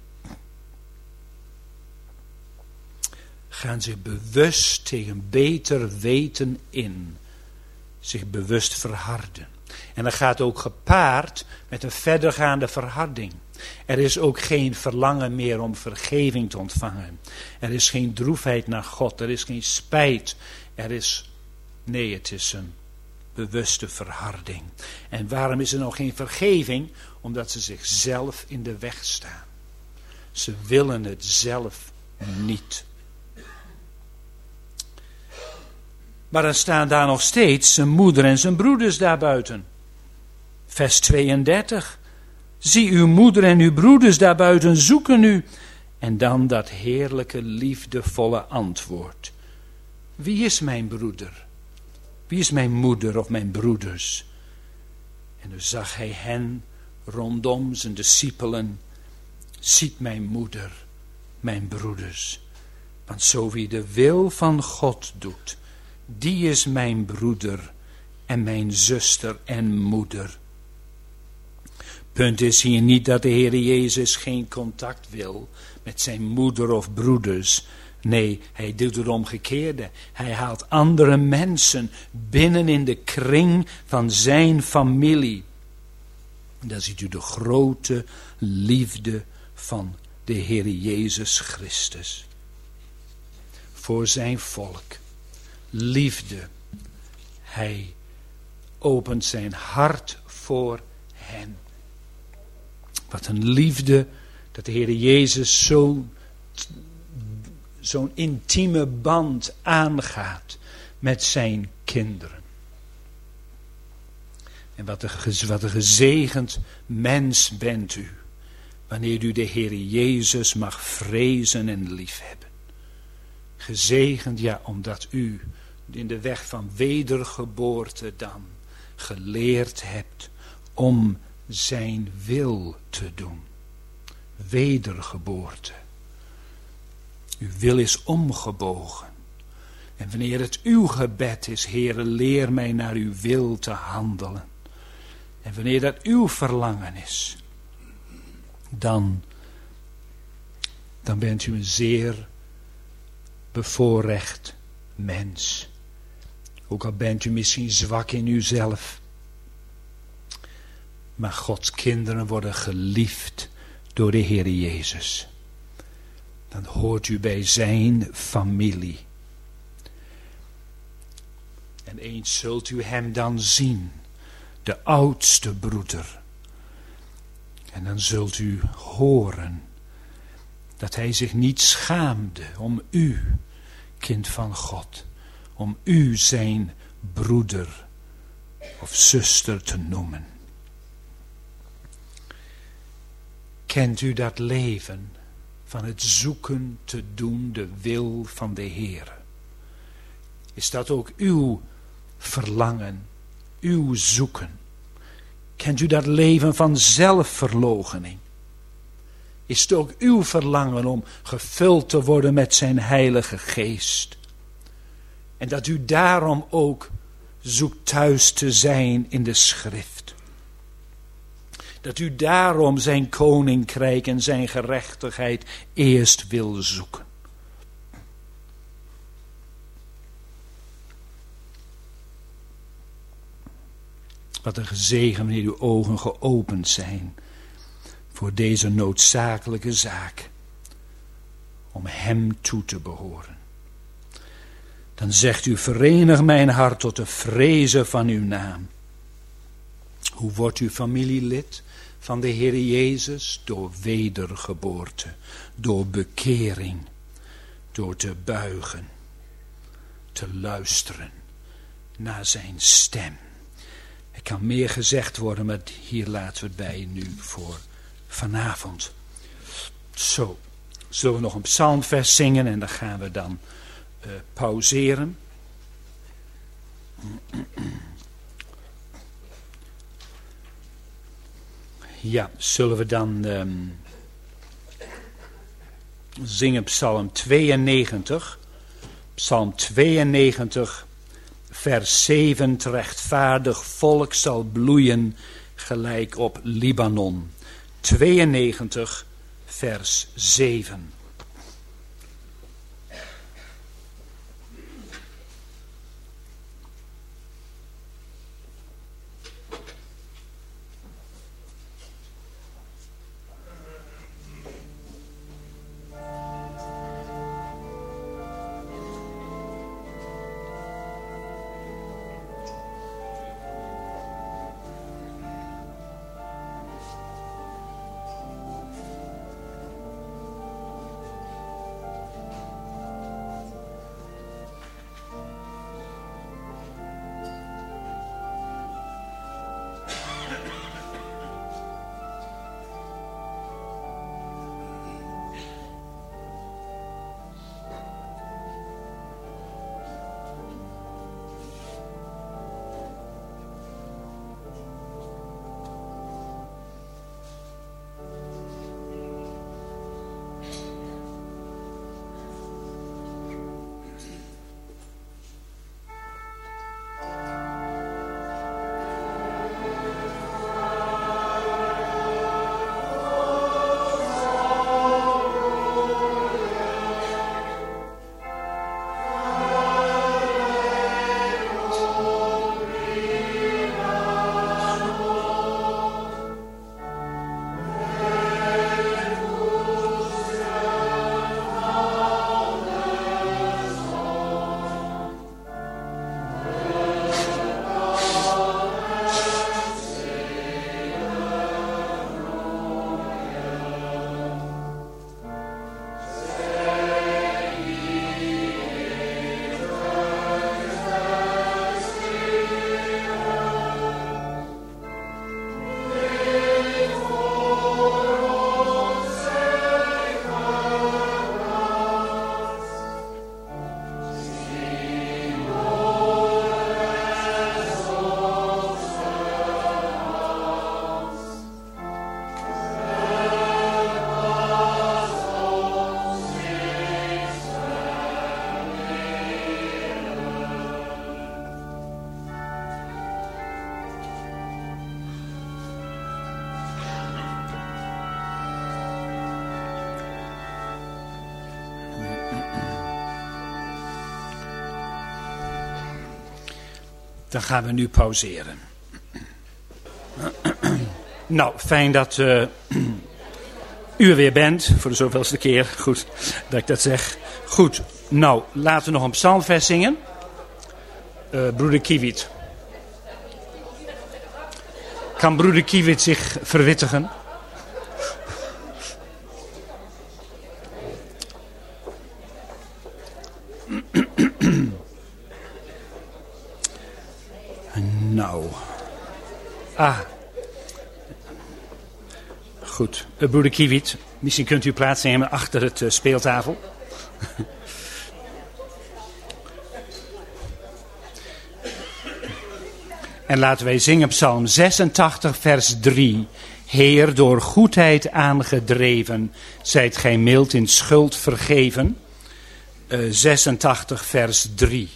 gaan zich bewust tegen beter weten in. Zich bewust verharden. En dat gaat ook gepaard met een verdergaande verharding. Er is ook geen verlangen meer om vergeving te ontvangen. Er is geen droefheid naar God. Er is geen spijt. Er is, nee, het is een bewuste verharding. En waarom is er nog geen vergeving? Omdat ze zichzelf in de weg staan. Ze willen het zelf niet. Maar dan staan daar nog steeds zijn moeder en zijn broeders daarbuiten. Vers tweeëndertig. Zie uw moeder en uw broeders daarbuiten zoeken u. En dan dat heerlijke, liefdevolle antwoord. Wie is mijn broeder? Wie is mijn moeder of mijn broeders? En toen zag hij hen rondom zijn discipelen. Ziet mijn moeder, mijn broeders. Want zo wie de wil van God doet, die is mijn broeder en mijn zuster en moeder. Punt is hier niet dat de Heer Jezus geen contact wil met zijn moeder of broeders. Nee, hij doet het omgekeerde. Hij haalt andere mensen binnen in de kring van zijn familie. En dan ziet u de grote liefde van de Heer Jezus Christus. Voor zijn volk. Liefde. Hij opent zijn hart voor hen. Wat een liefde dat de Heer Jezus zo... zo'n intieme band aangaat met zijn kinderen. En wat een, wat een gezegend mens bent u, wanneer u de Heer Jezus mag vrezen en liefhebben. Gezegend, ja, omdat u in de weg van wedergeboorte dan geleerd hebt om zijn wil te doen. Wedergeboorte. Uw wil is omgebogen. En wanneer het uw gebed is, Heere, leer mij naar uw wil te handelen. En wanneer dat uw verlangen is, dan, dan bent u een zeer bevoorrecht mens. Ook al bent u misschien zwak in uzelf. Maar Gods kinderen worden geliefd door de Heer Jezus. Dan hoort u bij zijn familie. En eens zult u hem dan zien, de oudste broeder. En dan zult u horen dat hij zich niet schaamde om u, kind van God, om u zijn broeder of zuster te noemen. Kent u dat leven van het zoeken te doen de wil van de Heer? Is dat ook uw verlangen, uw zoeken? Kent u dat leven van zelfverloochening? Is het ook uw verlangen om gevuld te worden met zijn Heilige Geest? En dat u daarom ook zoekt thuis te zijn in de Schrift. Dat u daarom zijn koninkrijk en zijn gerechtigheid eerst wil zoeken. Wat een gezegen wanneer uw ogen geopend zijn voor deze noodzakelijke zaak. Om hem toe te behoren. Dan zegt u, verenig mijn hart tot de vrezen van uw naam. Hoe wordt u familielid van de Heer Jezus? Door wedergeboorte, door bekering, door te buigen, te luisteren naar zijn stem. Er kan meer gezegd worden, maar hier laten we het bij nu voor vanavond. Zo, zullen we nog een psalmvers zingen en dan gaan we dan uh, pauzeren. Ja, zullen we dan um, zingen psalm tweeënnegentig. Psalm tweeënnegentig, vers zeven. Het rechtvaardig volk zal bloeien gelijk op Libanon. tweeënnegentig, vers zeven. Dan gaan we nu pauzeren. Nou, fijn dat uh, u er weer bent, voor de zoveelste keer. Goed dat ik dat zeg. Goed, nou, laten we nog een psalmvers zingen. Uh, broeder Kiewiet. Kan broeder Kiewiet zich verwittigen? Nou. Ah. Goed. Uh, broeder Kiewiet, misschien kunt u plaatsnemen achter het uh, speeltafel. En laten wij zingen psalm zesentachtig vers drie. Heer, door goedheid aangedreven, zijt gij mild in schuld vergeven. Uh, zesentachtig vers drie.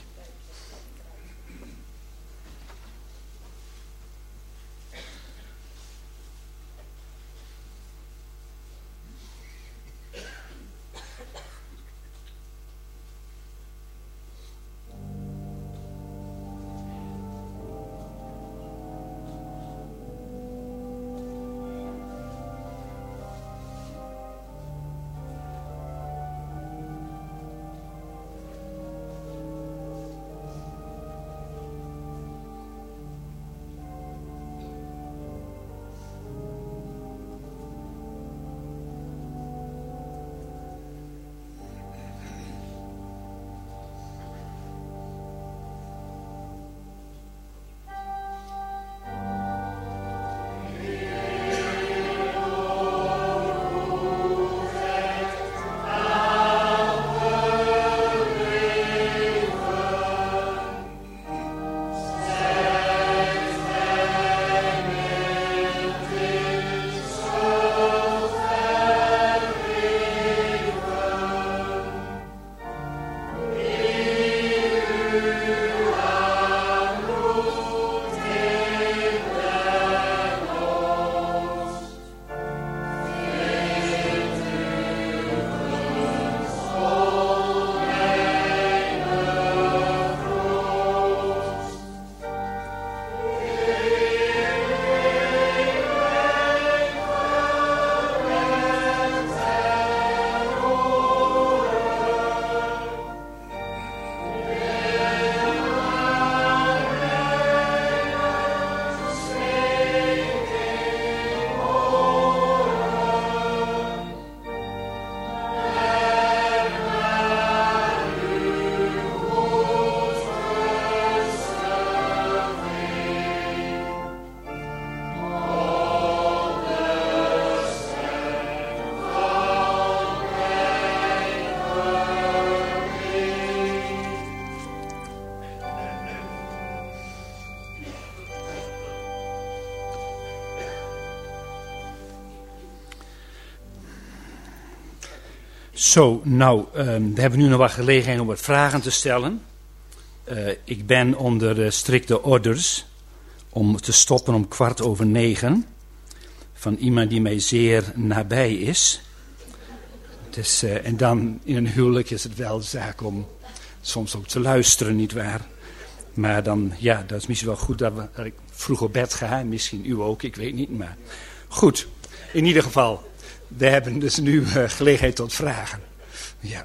Zo, nou, um, we hebben nu nog wat gelegenheid om wat vragen te stellen. Uh, ik ben onder uh, strikte orders om te stoppen om kwart over negen. Van iemand die mij zeer nabij is. Dus, uh, en dan in een huwelijk is het wel zaak om soms ook te luisteren, nietwaar? Maar dan, ja, dat is misschien wel goed dat, we, dat ik vroeg op bed ga. Misschien u ook, ik weet niet. Maar goed, in ieder geval, we hebben dus nu uh, gelegenheid tot vragen. Ja.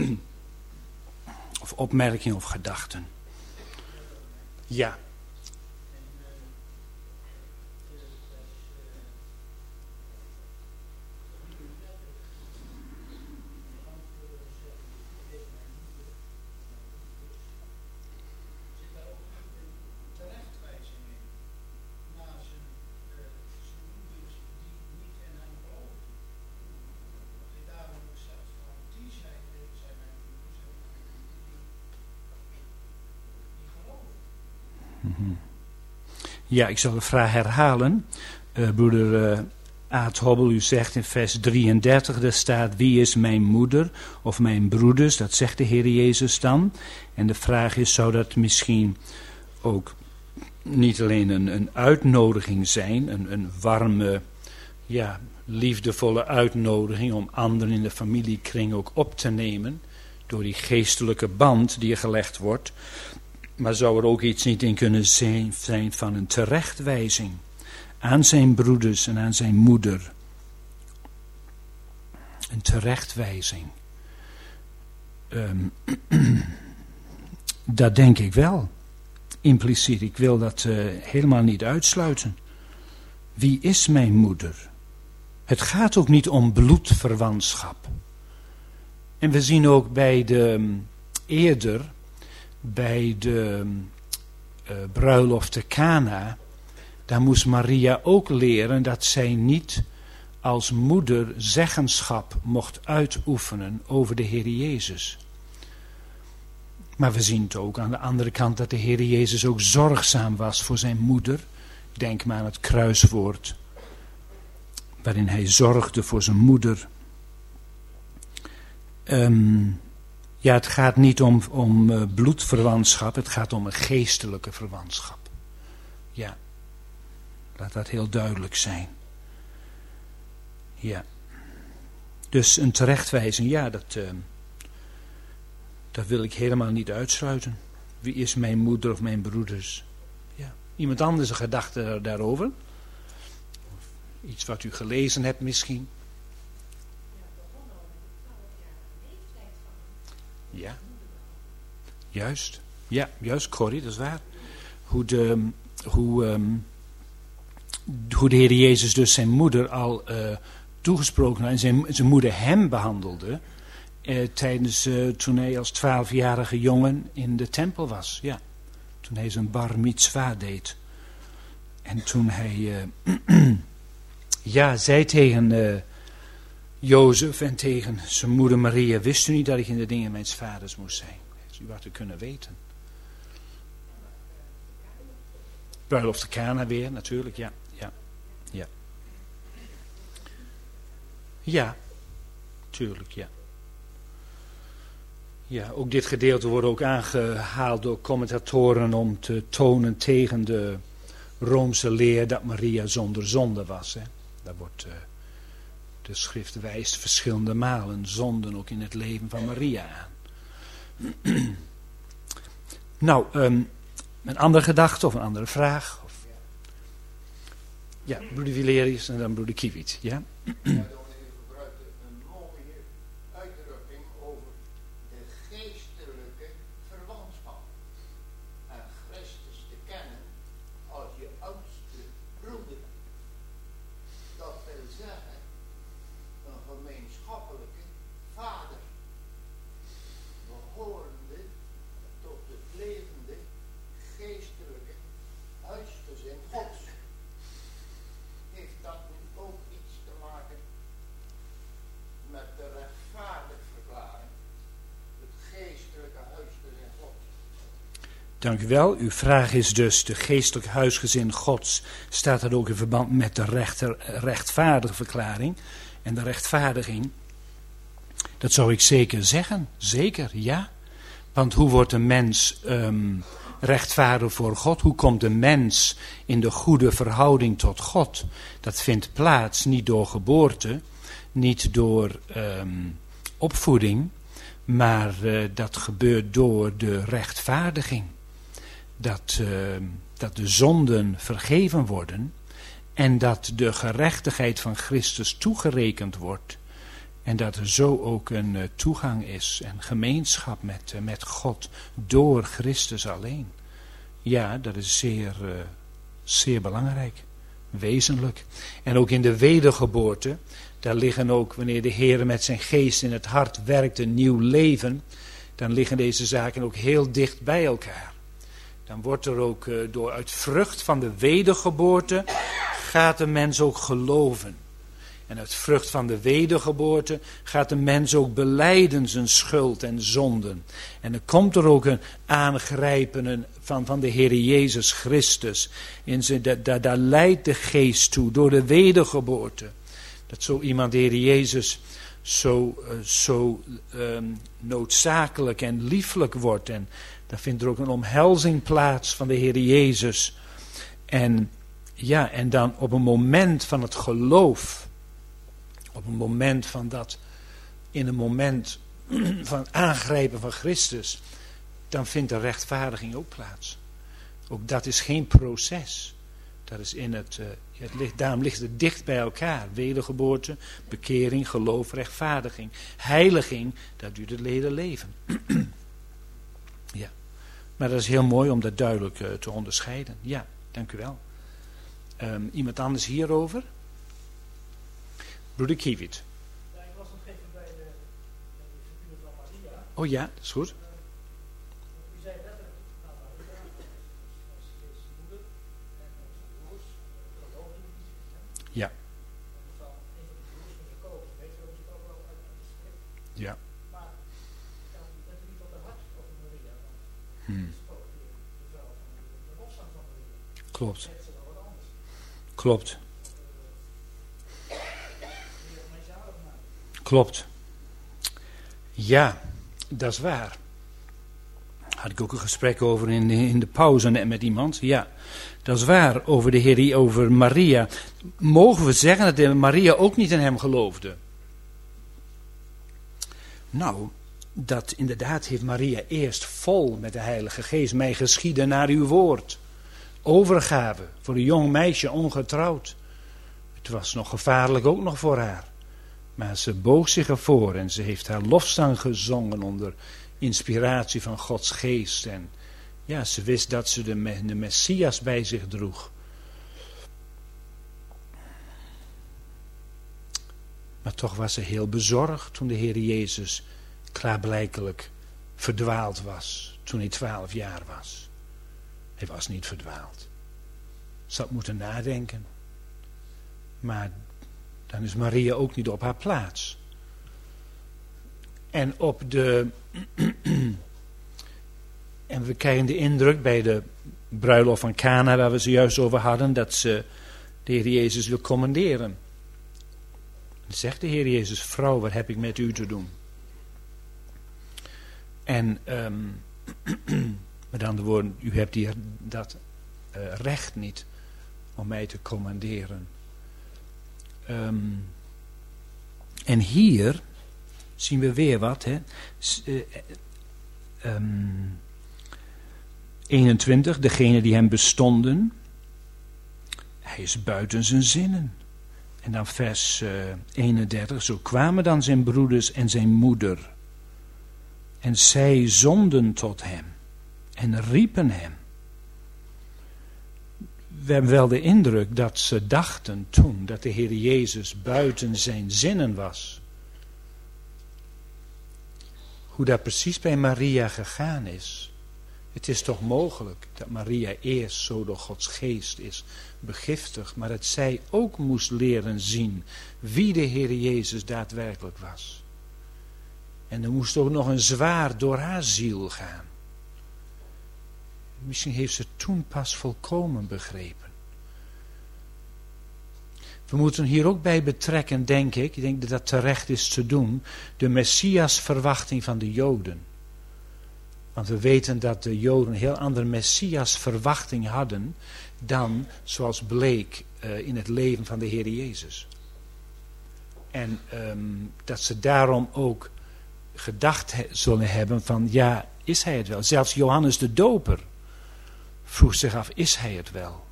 Of opmerkingen of gedachten. Ja. Ja, ik zal de vraag herhalen. Uh, broeder uh, Aad Hobbel, u zegt in vers drieëndertig, daar staat: wie is mijn moeder of mijn broeders? Dat zegt de Heer Jezus dan. En de vraag is, zou dat misschien ook niet alleen een, een uitnodiging zijn, een, een warme, ja, liefdevolle uitnodiging om anderen in de familiekring ook op te nemen, door die geestelijke band die er gelegd wordt. Maar zou er ook iets niet in kunnen zijn, zijn van een terechtwijzing aan zijn broeders en aan zijn moeder? Een terechtwijzing. Um, dat denk ik wel. Impliciet. Ik wil dat uh, helemaal niet uitsluiten. Wie is mijn moeder? Het gaat ook niet om bloedverwantschap. En we zien ook bij de um, eerder... Bij de uh, bruiloft te Cana, daar moest Maria ook leren dat zij niet als moeder zeggenschap mocht uitoefenen over de Heer Jezus. Maar we zien het ook aan de andere kant dat de Heer Jezus ook zorgzaam was voor zijn moeder. Denk maar aan het kruiswoord, waarin hij zorgde voor zijn moeder. Um, Ja, het gaat niet om, om uh, bloedverwantschap, het gaat om een geestelijke verwantschap. Ja, laat dat heel duidelijk zijn. Ja. Dus een terechtwijzing, ja, dat, uh, dat wil ik helemaal niet uitsluiten. Wie is mijn moeder of mijn broeders? Ja. Iemand anders een gedachte daarover? Iets wat u gelezen hebt misschien? Ja, juist. Ja, juist, Corrie, dat is waar. Hoe de, hoe, um, hoe de Heer Jezus dus zijn moeder al uh, toegesproken had en zijn, zijn moeder hem behandelde uh, tijdens uh, toen hij als twaalfjarige jongen in de tempel was. Ja, toen hij zijn bar mitzwa deed. En toen hij uh, ja, zei tegen Uh, Jozef en tegen zijn moeder Maria: wist u niet dat ik in de dingen mijns vaders moest zijn? Dus u had het kunnen weten. Bruiloft te Cana weer, natuurlijk, ja, ja, ja. Ja, tuurlijk, ja. Ja, ook dit gedeelte wordt ook aangehaald door commentatoren om te tonen tegen de Roomse leer dat Maria zonder zonde was. Hè. Daar wordt... Uh, De schrift wijst verschillende malen zonden ook in het leven van Maria aan. Nou, um, een andere gedachte of een andere vraag? Of... Ja, broeder Valerius en dan broeder Kiewit. Ja? Ja, dan gebruikte een mooie uitdrukking over de geestelijke verwantschap. En Christus te kennen als je oudste broeder. Dat wil zeggen een gemeenschappelijke vader, behorende tot het levende, geestelijke huisgezin Gods. Heeft dat nu ook iets te maken met de rechtvaardigverklaring, het geestelijke huisgezin Gods? Dank u wel. Uw vraag is dus: de geestelijk huisgezin Gods, staat dat ook in verband met de rechter, rechtvaardige verklaring? En de rechtvaardiging, Dat zou ik zeker zeggen. Zeker, ja. Want hoe wordt een mens um, rechtvaardig voor God? Hoe komt een mens in de goede verhouding tot God? Dat vindt plaats niet door geboorte, niet door um, opvoeding, maar uh, dat gebeurt door de rechtvaardiging. Dat, uh, dat de zonden vergeven worden en dat de gerechtigheid van Christus toegerekend wordt. En dat er zo ook een uh, toegang is en gemeenschap met, uh, met God door Christus alleen. Ja, dat is zeer, uh, zeer belangrijk, wezenlijk. En ook in de wedergeboorte, daar liggen ook, wanneer de Heer met zijn geest in het hart werkt, een nieuw leven, dan liggen deze zaken ook heel dicht bij elkaar. Dan wordt er ook uh, door uit vrucht van de wedergeboorte gaat de mens ook geloven. En uit vrucht van de wedergeboorte gaat de mens ook belijden zijn schuld en zonden. En dan komt er ook een aangrijpen van, van de Heer Jezus Christus. In zijn, da, da, daar leidt de geest toe door de wedergeboorte. Dat zo iemand de Heer Jezus zo, uh, zo um, noodzakelijk en lieflijk wordt. En dan vindt er ook een omhelzing plaats van de Heer Jezus. En ja, en dan op een moment van het geloof, op een moment van dat, in een moment van aangrijpen van Christus, dan vindt de rechtvaardiging ook plaats. Ook dat is geen proces. Dat is in het, uh, het ligt, daarom ligt het dicht bij elkaar. Wedergeboorte, bekering, geloof, rechtvaardiging. Heiliging, dat duurt het hele leven. Ja. Maar dat is heel mooi om dat duidelijk uh, te onderscheiden. Ja, dank u wel. Um, iemand anders hierover? Broeder Kiewit. Ja, ik was nog even bij de, bij de figuur van Maria. Oh ja, dat is goed. Uh, u zei letterlijk, nou Maria, als Jezus moeder en onze broers, geloofden in Jezus. Ja. En van een van de broers van Jacobus, weet je ook ook wel uit de schrift. Ja. Maar dan bent u niet op de hart over Maria, want Hmm. het is ook weer de vrouw van de, de lofzang van Maria. Klopt. Zegt ze wel wat anders. Klopt. Klopt. Ja, dat is waar. Had ik ook een gesprek over in de, in de pauze net met iemand. Ja, dat is waar. Over de Heer, over Maria. Mogen we zeggen dat Maria ook niet in hem geloofde? Nou, dat inderdaad heeft Maria eerst vol met de Heilige Geest. Mij geschieden naar uw woord. Overgave voor een jong meisje, ongetrouwd. Het was nog gevaarlijk ook nog voor haar. Maar ze boog zich ervoor en ze heeft haar lofzang gezongen onder inspiratie van Gods geest. En ja, ze wist dat ze de, de Messias bij zich droeg. Maar toch was ze heel bezorgd toen de Heer Jezus klaarblijkelijk verdwaald was. Toen hij twaalf jaar was. Hij was niet verdwaald. Ze had moeten nadenken. Maar dan is Maria ook niet op haar plaats. En op de... en we krijgen de indruk bij de bruiloft van Cana, waar we het zojuist over hadden, dat ze de Heer Jezus wil commanderen. Dan zegt de Heer Jezus: vrouw, wat heb ik met u te doen? En um, met andere woorden, u hebt die, dat uh, recht niet om mij te commanderen. Um, en hier zien we weer wat. Hè? S- uh, um, eenentwintig, degene die hem bestonden. Hij is buiten zijn zinnen. En dan vers uh, eenendertig. Zo kwamen dan zijn broeders en zijn moeder. En zij zonden tot hem. En riepen hem. We hebben wel de indruk dat ze dachten toen dat de Heer Jezus buiten zijn zinnen was. Hoe dat precies bij Maria gegaan is. Het is toch mogelijk dat Maria eerst zo door Gods geest is begiftigd, maar dat zij ook moest leren zien wie de Heer Jezus daadwerkelijk was. En er moest ook nog een zwaard door haar ziel gaan. Misschien heeft ze toen pas volkomen begrepen. We moeten hier ook bij betrekken, denk ik, ik denk dat dat terecht is te doen, de Messiasverwachting van de Joden. Want we weten dat de Joden een heel andere Messiasverwachting hadden dan zoals bleek uh, in het leven van de Heer Jezus. En um, dat ze daarom ook gedacht he- zullen hebben van, ja, is hij het wel? Zelfs Johannes de Doper vroeg zich af, is hij het wel?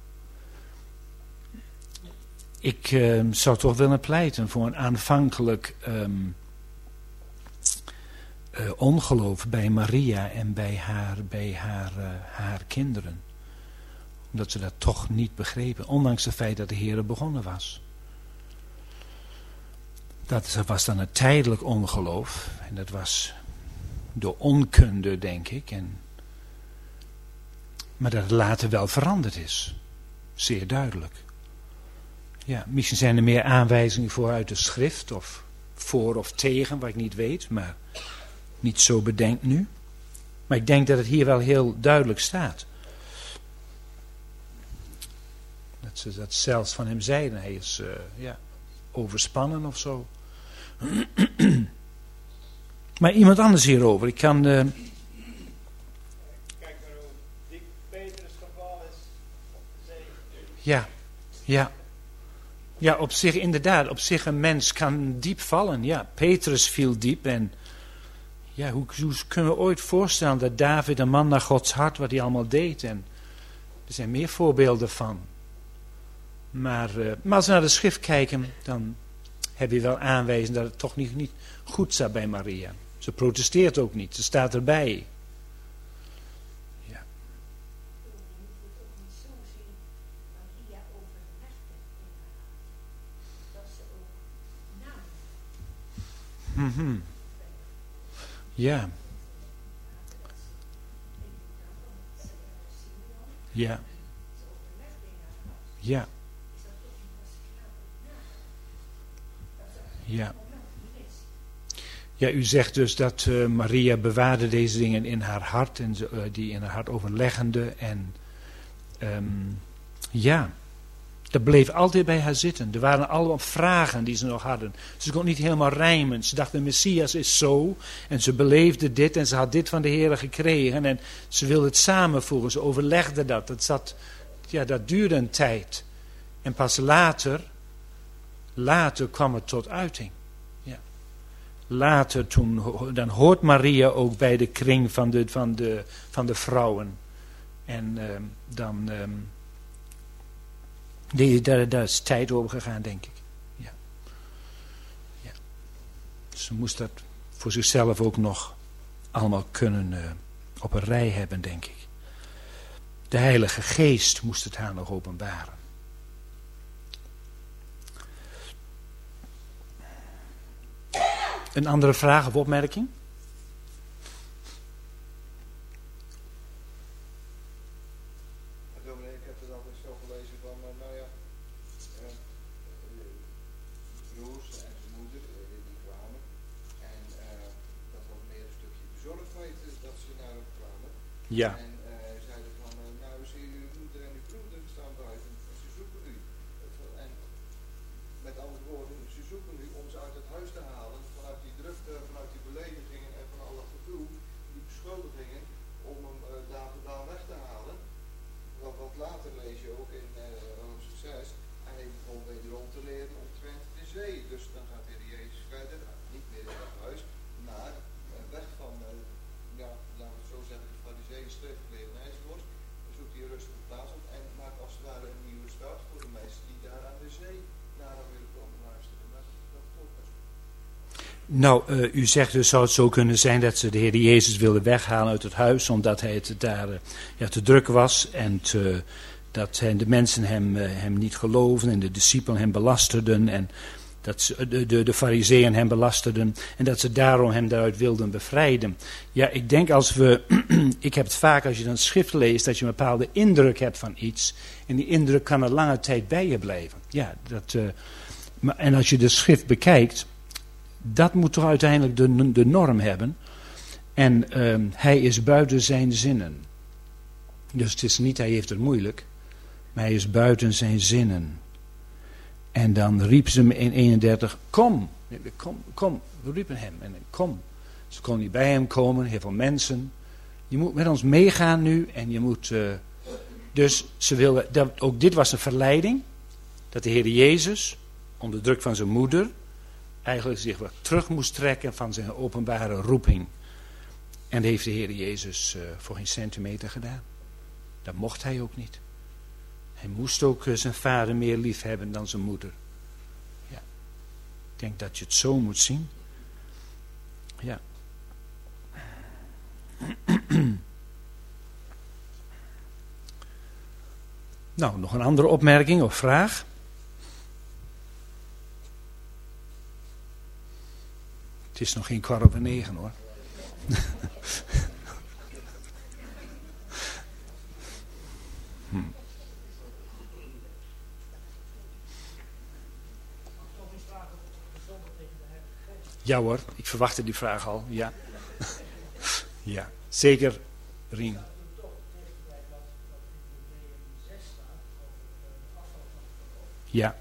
Ik uh, zou toch willen pleiten voor een aanvankelijk um, uh, ongeloof bij Maria en bij haar, bij haar, uh, haar kinderen. Omdat ze dat toch niet begrepen, ondanks het feit dat de Heer begonnen was. Dat was dan een tijdelijk ongeloof. En dat was door onkunde, denk ik. En, maar dat het later wel veranderd is. Zeer duidelijk. Ja, misschien zijn er meer aanwijzingen voor uit de schrift. Of voor of tegen, wat ik niet weet. Maar niet zo bedenkt nu. Maar ik denk dat het hier wel heel duidelijk staat. Dat ze dat zelfs van hem zeiden. Hij is uh, ja, overspannen of zo. Maar iemand anders hierover. Ik kan... Uh... Kijk maar hoe dik Petrus geval is op de zee. Ja, ja. Ja, op zich inderdaad. Op zich een mens kan diep vallen. Ja, Petrus viel diep. En ja, hoe, hoe kunnen we ooit voorstellen dat David, een man naar Gods hart, wat hij allemaal deed. En er zijn meer voorbeelden van. Maar, uh, maar als we naar de schrift kijken, dan heb je wel aanwijzen dat het toch niet, niet goed staat bij Maria. Ze protesteert ook niet, ze staat erbij. Ja. Mm-hmm. Ja. Ja. Ja. Ja. Ja, u zegt dus dat uh, Maria bewaarde deze dingen in haar hart en ze, uh, die in haar hart overleggende en um, ja, dat bleef altijd bij haar zitten. Er waren allemaal vragen die ze nog hadden. Ze kon niet helemaal rijmen. Ze dacht de Messias is zo en ze beleefde dit en ze had dit van de Heer gekregen en ze wilde het samenvoegen. Ze overlegde dat. Dat, zat, ja, dat duurde een tijd en pas later, later kwam het tot uiting. Later, toen, dan hoort Maria ook bij de kring van de, van de, van de vrouwen. En uh, dan, um, die, daar, daar is tijd over gegaan, denk ik. Ja. Ja. Ze moest dat voor zichzelf ook nog allemaal kunnen uh, op een rij hebben, denk ik. De Heilige Geest moest het haar nog openbaren. Een andere vraag of opmerking? Dominee, ik heb het altijd zo gelezen van, uh, nou ja, uh, uh, broers en zijn moeder, uh, die kwamen. En uh, dat was meer een stukje bezorgdheid dat ze naar hem kwamen. Ja. En uh, zeiden van, uh, nou zie je uw moeder en uw broeder staan buiten en ze zoeken u. Uh, en met andere woorden, ze zoeken u om ze uit het huis te halen. Vanuit die drukte, vanuit die beledigingen en van al dat gevoel, die beschuldigingen, om hem uh, daar vandaan weg te halen. Wat, wat later lees je ook in uh, hoofdstuk zes, en hij begon wederom te leren omtrent de zee. Dus dan gaat de Heer Jezus verder, niet meer in het huis, maar uh, weg van, uh, ja, laten we het zo zeggen, de fariseeën, schriftgeleerden enzovoort. Dan zoekt hij een rustige plaats op en maakt als het ware een nieuwe start voor de mensen die daar aan de zee naar hem willen komen luisteren. Maar dat klopt dus. Nou, uh, u zegt dus, zou het zo kunnen zijn dat ze de Heer Jezus wilden weghalen uit het huis, omdat hij het daar uh, ja, te druk was en te, dat hij, de mensen hem, uh, hem niet geloofden en de discipelen hem belasterden en dat ze, de, de, de fariseeën hem belasterden en dat ze daarom hem daaruit wilden bevrijden. Ja, ik denk als we, ik heb het vaak als je dan schrift leest, dat je een bepaalde indruk hebt van iets en die indruk kan een lange tijd bij je blijven. Ja, dat, uh, maar, en als je de schrift bekijkt, dat moet toch uiteindelijk de, de norm hebben. En uh, hij is buiten zijn zinnen. Dus het is niet, hij heeft het moeilijk. Maar hij is buiten zijn zinnen. En dan riepen ze hem in eenendertig, kom, kom, kom. We riepen hem en kom. Ze konden niet bij hem komen, heel veel mensen. Je moet met ons meegaan nu en je moet... Uh, dus ze wilden, dat, ook dit was een verleiding. Dat de Heer Jezus, onder druk van zijn moeder, eigenlijk zich wat terug moest trekken van zijn openbare roeping. En dat heeft de Heer Jezus uh, voor geen centimeter gedaan. Dat mocht hij ook niet. Hij moest ook uh, zijn vader meer lief hebben dan zijn moeder. Ja. Ik denk dat je het zo moet zien. Ja. Nou, nog een andere opmerking of vraag? Het is nog geen kwart over negen hoor. hm. Ja hoor, ik verwachtte die vraag al. Ja, ja zeker Rien. Ja.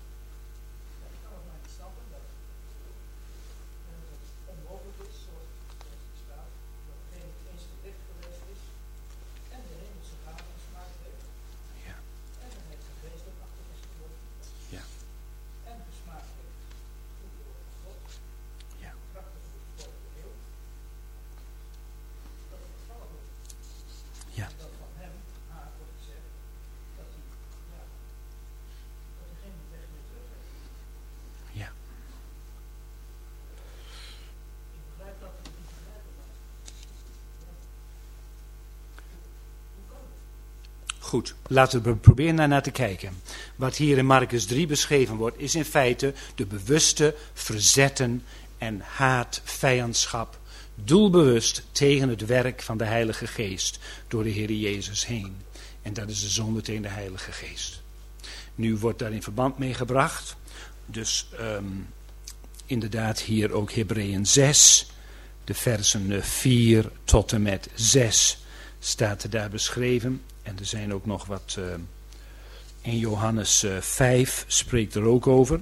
Goed, laten we proberen naar, naar te kijken. Wat hier in Marcus drie beschreven wordt, is in feite de bewuste verzetten en haat, vijandschap, doelbewust tegen het werk van de Heilige Geest door de Heer Jezus heen. En dat is de zonde tegen de Heilige Geest. Nu wordt daar in verband mee gebracht, dus um, inderdaad hier ook Hebreeën zes, de versen vier tot en met zes staat er daar beschreven. En er zijn ook nog wat, uh, in Johannes uh, vijf spreekt er ook over.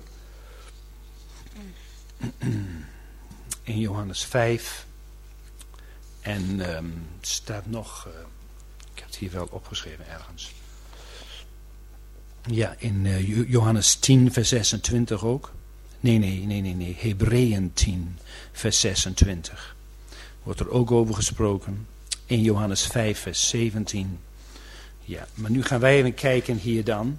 In Johannes vijf. En um, staat nog, uh, ik heb het hier wel opgeschreven ergens. Ja, in uh, Johannes tien vers zesentwintig ook. Nee, nee, nee, nee, nee. Hebreeën tien vers zesentwintig. Wordt er ook over gesproken. In Johannes vijf vers zeventien. Ja, maar nu gaan wij even kijken hier dan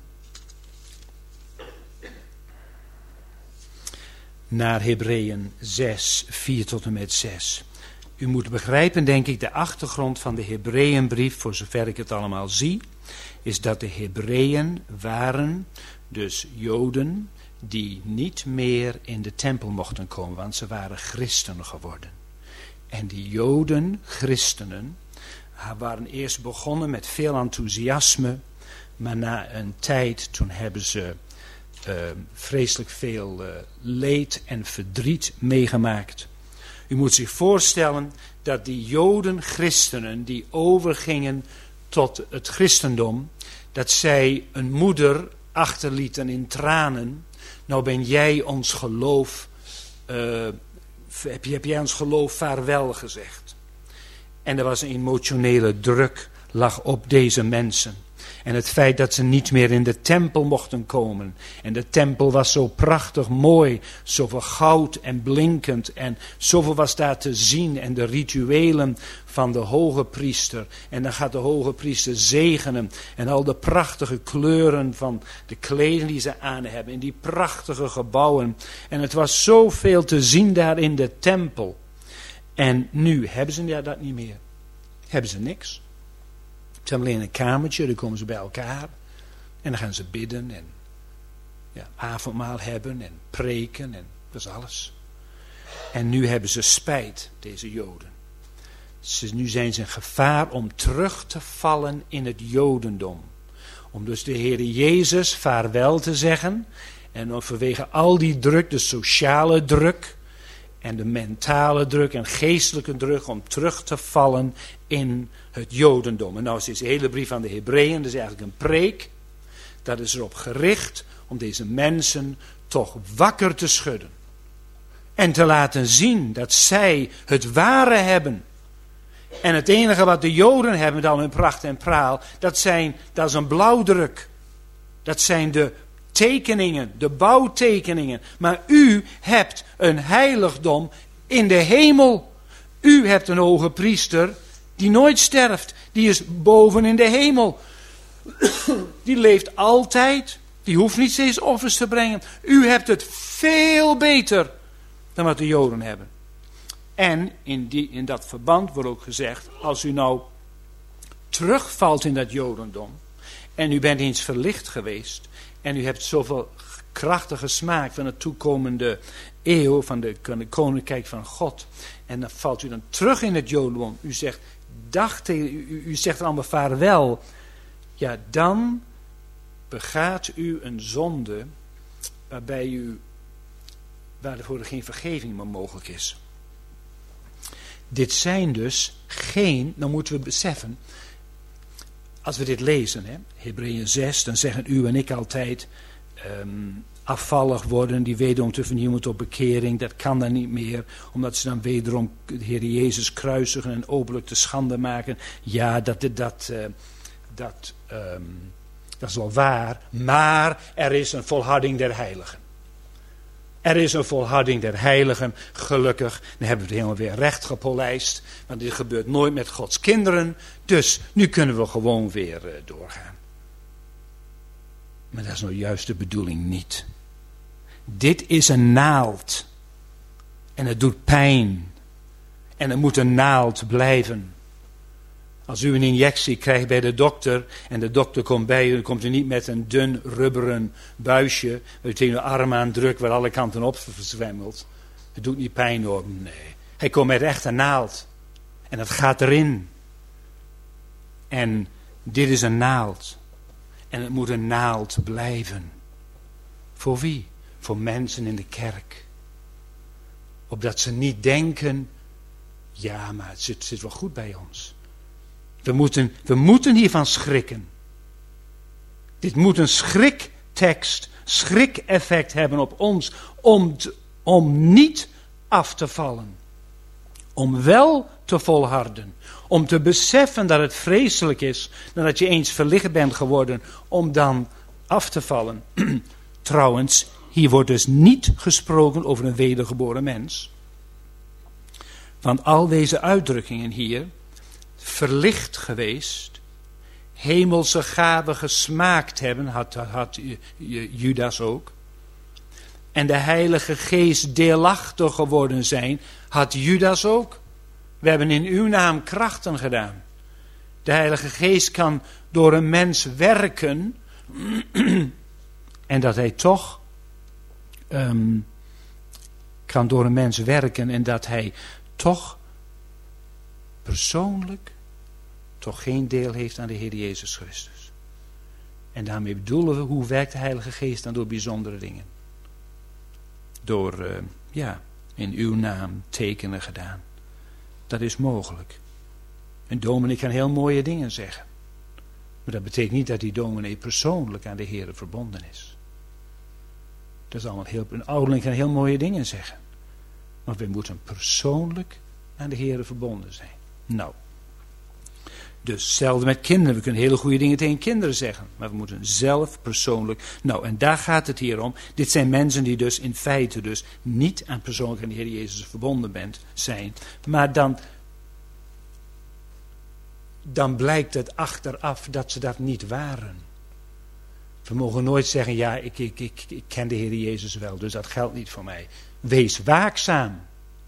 naar Hebreeën zes, vier tot en met zes. U moet begrijpen, denk ik, de achtergrond van de Hebreeënbrief, voor zover ik het allemaal zie, is dat de Hebreeën waren dus Joden die niet meer in de tempel mochten komen, want ze waren christenen geworden. En die Joden, christenen, waren eerst begonnen met veel enthousiasme, maar na een tijd toen hebben ze uh, vreselijk veel uh, leed en verdriet meegemaakt. U moet zich voorstellen dat die Joden, christenen, die overgingen tot het christendom, dat zij een moeder achterlieten in tranen. Nou ben jij ons geloof, uh, heb, heb jij ons geloof vaarwel gezegd. En er was een emotionele druk, lag op deze mensen. En het feit dat ze niet meer in de tempel mochten komen. En de tempel was zo prachtig mooi, zoveel goud en blinkend. En zoveel was daar te zien. En de rituelen van de hoge priester. En dan gaat de hoge priester zegenen. En al de prachtige kleuren van de kleding die ze aan hebben. En die prachtige gebouwen. En het was zoveel te zien daar in de tempel. En nu hebben ze dat niet meer. Hebben ze niks. Ze hebben alleen een kamertje, dan komen ze bij elkaar. En dan gaan ze bidden en ja, avondmaal hebben en preken en dat is alles. En nu hebben ze spijt, deze Joden. Ze, nu zijn ze in gevaar om terug te vallen in het Jodendom. Om dus de Heer Jezus vaarwel te zeggen. En vanwege al die druk, de sociale druk en de mentale druk en geestelijke druk om terug te vallen in het Jodendom. En nou is deze hele brief aan de Hebreeën, dat is eigenlijk een preek. Dat is erop gericht om deze mensen toch wakker te schudden. En te laten zien dat zij het ware hebben. En het enige wat de Joden hebben dan hun pracht en praal, dat, zijn, dat is een blauwdruk. Dat zijn de tekeningen, de bouwtekeningen. Maar u hebt een heiligdom in de hemel. U hebt een hoge priester die nooit sterft. Die is boven in de hemel. Die leeft altijd. Die hoeft niet steeds offers te brengen. U hebt het veel beter dan wat de Joden hebben. En in, die, in dat verband wordt ook gezegd, als u nou terugvalt in dat Jodendom en u bent eens verlicht geweest en u hebt zoveel krachtige smaak van de toekomende eeuw, van de, van de koninkrijk van God, en dan valt u dan terug in het Jodendom. U zegt, dag tegen, u, u zegt allemaal vaarwel. Ja, dan begaat u een zonde waarbij u, waarvoor er geen vergeving meer mogelijk is. Dit zijn dus geen, dan moeten we beseffen, als we dit lezen, hè, Hebreeën zes, dan zeggen u en ik altijd, um, afvallig worden, die wederom te vernieuwen tot bekering, dat kan dan niet meer, omdat ze dan wederom de Heer Jezus kruisigen en openlijk te schande maken. Ja, dat, dat, uh, dat, um, dat is wel waar, maar er is een volharding der heiligen. Er is een volharding der heiligen, gelukkig. Dan hebben we het helemaal weer recht gepolijst. Want dit gebeurt nooit met Gods kinderen. Dus nu kunnen we gewoon weer uh, doorgaan. Maar dat is nou juist de bedoeling niet. Dit is een naald. En het doet pijn. En het moet een naald blijven. Als u een injectie krijgt bij de dokter en de dokter komt bij u, dan komt u niet met een dun rubberen buisje waar u tegen uw arm aandrukt waar alle kanten op verzwemmelt. Het doet niet pijn hoor, nee. Hij komt met echt een naald. En dat gaat erin. En dit is een naald. En het moet een naald blijven. Voor wie? Voor mensen in de kerk. Opdat ze niet denken, ja maar het zit, zit wel goed bij ons. We moeten, we moeten hiervan schrikken. Dit moet een schriktekst, schrik-effect hebben op ons. Om, te, om niet af te vallen. Om wel te volharden. Om te beseffen dat het vreselijk is. Nadat je eens verlicht bent geworden. Om dan af te vallen. Trouwens, hier wordt dus niet gesproken over een wedergeboren mens. Want al deze uitdrukkingen hier. Verlicht geweest, hemelse gaven gesmaakt hebben, had, had Judas ook. En de Heilige Geest deelachtig geworden zijn, had Judas ook. We hebben in uw naam krachten gedaan. De Heilige Geest kan door een mens werken en dat hij toch um, kan door een mens werken en dat hij toch persoonlijk toch geen deel heeft aan de Heer Jezus Christus. En daarmee bedoelen we, hoe werkt de Heilige Geest dan door bijzondere dingen? Door, uh, ja, in uw naam tekenen gedaan. Dat is mogelijk. Een dominee kan heel mooie dingen zeggen. Maar dat betekent niet dat die dominee persoonlijk aan de Heer verbonden is. Dat is allemaal heel, een ouderling kan heel mooie dingen zeggen. Maar we moeten persoonlijk aan de Heer verbonden zijn. Nou. Dus hetzelfde met kinderen. We kunnen hele goede dingen tegen kinderen zeggen. Maar we moeten zelf persoonlijk. Nou, en daar gaat het hier om. Dit zijn mensen die dus in feite dus niet aan persoonlijk aan de Heer Jezus verbonden bent, zijn. Maar dan, dan blijkt het achteraf dat ze dat niet waren. We mogen nooit zeggen, ja, ik, ik, ik, ik ken de Heer Jezus wel, dus dat geldt niet voor mij. Wees waakzaam.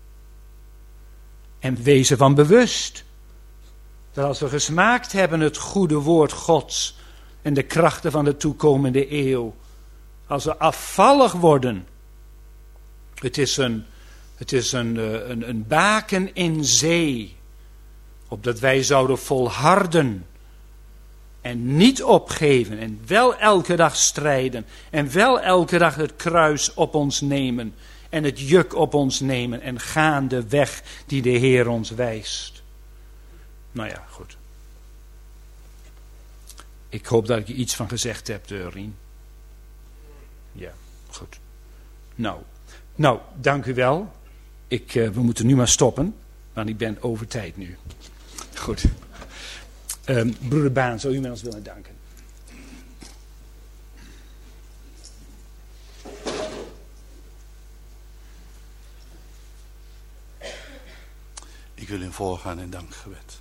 En wees ervan bewust. Dat als we gesmaakt hebben het goede woord Gods en de krachten van de toekomende eeuw, als we afvallig worden, het is een, het is een, een, een baken in zee, opdat wij zouden volharden en niet opgeven en wel elke dag strijden en wel elke dag het kruis op ons nemen en het juk op ons nemen en gaan de weg die de Heer ons wijst. Nou ja, goed. Ik hoop dat ik er iets van gezegd heb, Rien. Ja, goed. Nou, nou dank u wel. Ik, uh, we moeten nu maar stoppen, want ik ben over tijd nu. Goed. Um, broeder Baan, zou u mij ons willen danken? Ik wil u voorgaan in dankgebed.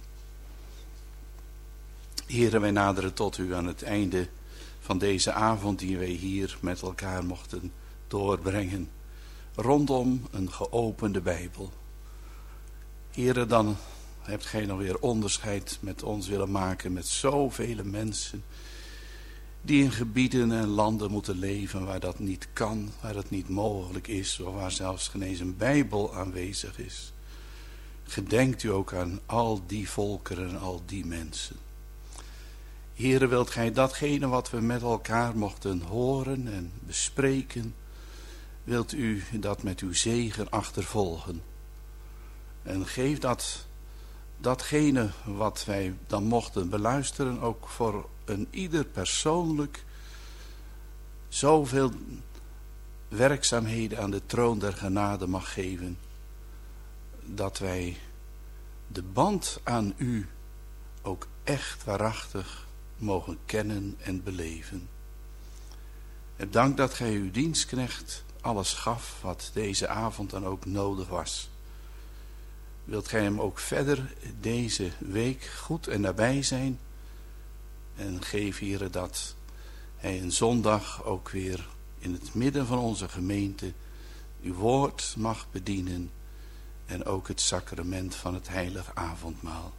Heren, wij naderen tot u aan het einde van deze avond die wij hier met elkaar mochten doorbrengen. Rondom een geopende Bijbel. Heren, dan hebt gij nog weer onderscheid met ons willen maken met zoveel mensen die in gebieden en landen moeten leven waar dat niet kan, waar het niet mogelijk is, of waar zelfs geen eens een Bijbel aanwezig is. Gedenkt u ook aan al die volkeren en al die mensen. Heere, wilt gij datgene wat we met elkaar mochten horen en bespreken, wilt u dat met uw zegen achtervolgen. En geef dat, datgene wat wij dan mochten beluisteren, ook voor een ieder persoonlijk zoveel werkzaamheden aan de troon der genade mag geven, dat wij de band aan u ook echt waarachtig mogen kennen en beleven. En dank dat gij uw dienstknecht alles gaf wat deze avond dan ook nodig was. Wilt gij hem ook verder deze week goed en nabij zijn? En geef, Heere, dat hij een zondag ook weer in het midden van onze gemeente uw woord mag bedienen en ook het sacrament van het heilig avondmaal.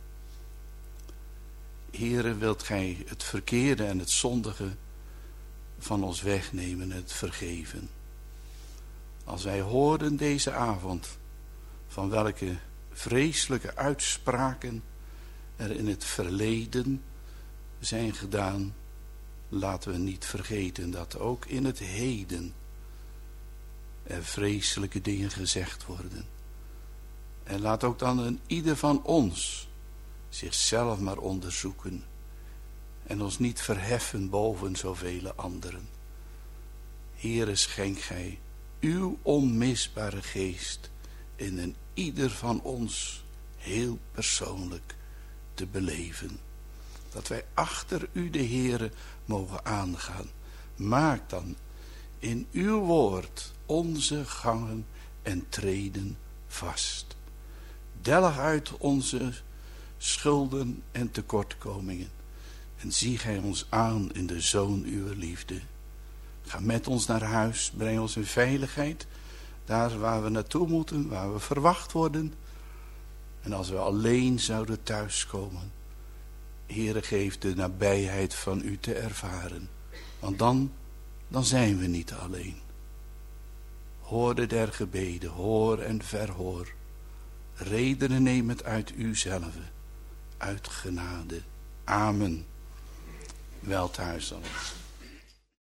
Heere, wilt gij het verkeerde en het zondige van ons wegnemen en het vergeven. Als wij hoorden deze avond van welke vreselijke uitspraken er in het verleden zijn gedaan, laten we niet vergeten dat ook in het heden er vreselijke dingen gezegd worden. En laat ook dan een ieder van ons zichzelf maar onderzoeken en ons niet verheffen boven zoveel anderen. Heere, schenk gij uw onmisbare geest in een ieder van ons heel persoonlijk te beleven. Dat wij achter u, de Heere, mogen aangaan. Maak dan in uw woord onze gangen en treden vast. Delg uit onze schulden en tekortkomingen. En zie gij ons aan in de Zoon uw liefde. Ga met ons naar huis, breng ons in veiligheid. Daar waar we naartoe moeten, waar we verwacht worden. En als we alleen zouden thuiskomen, Heere, geef de nabijheid van u te ervaren. Want dan, dan zijn we niet alleen. Hoorde der gebeden, hoor en verhoor. Redenen neem het uit uzelf, uit genade. Amen. Wel thuis dan.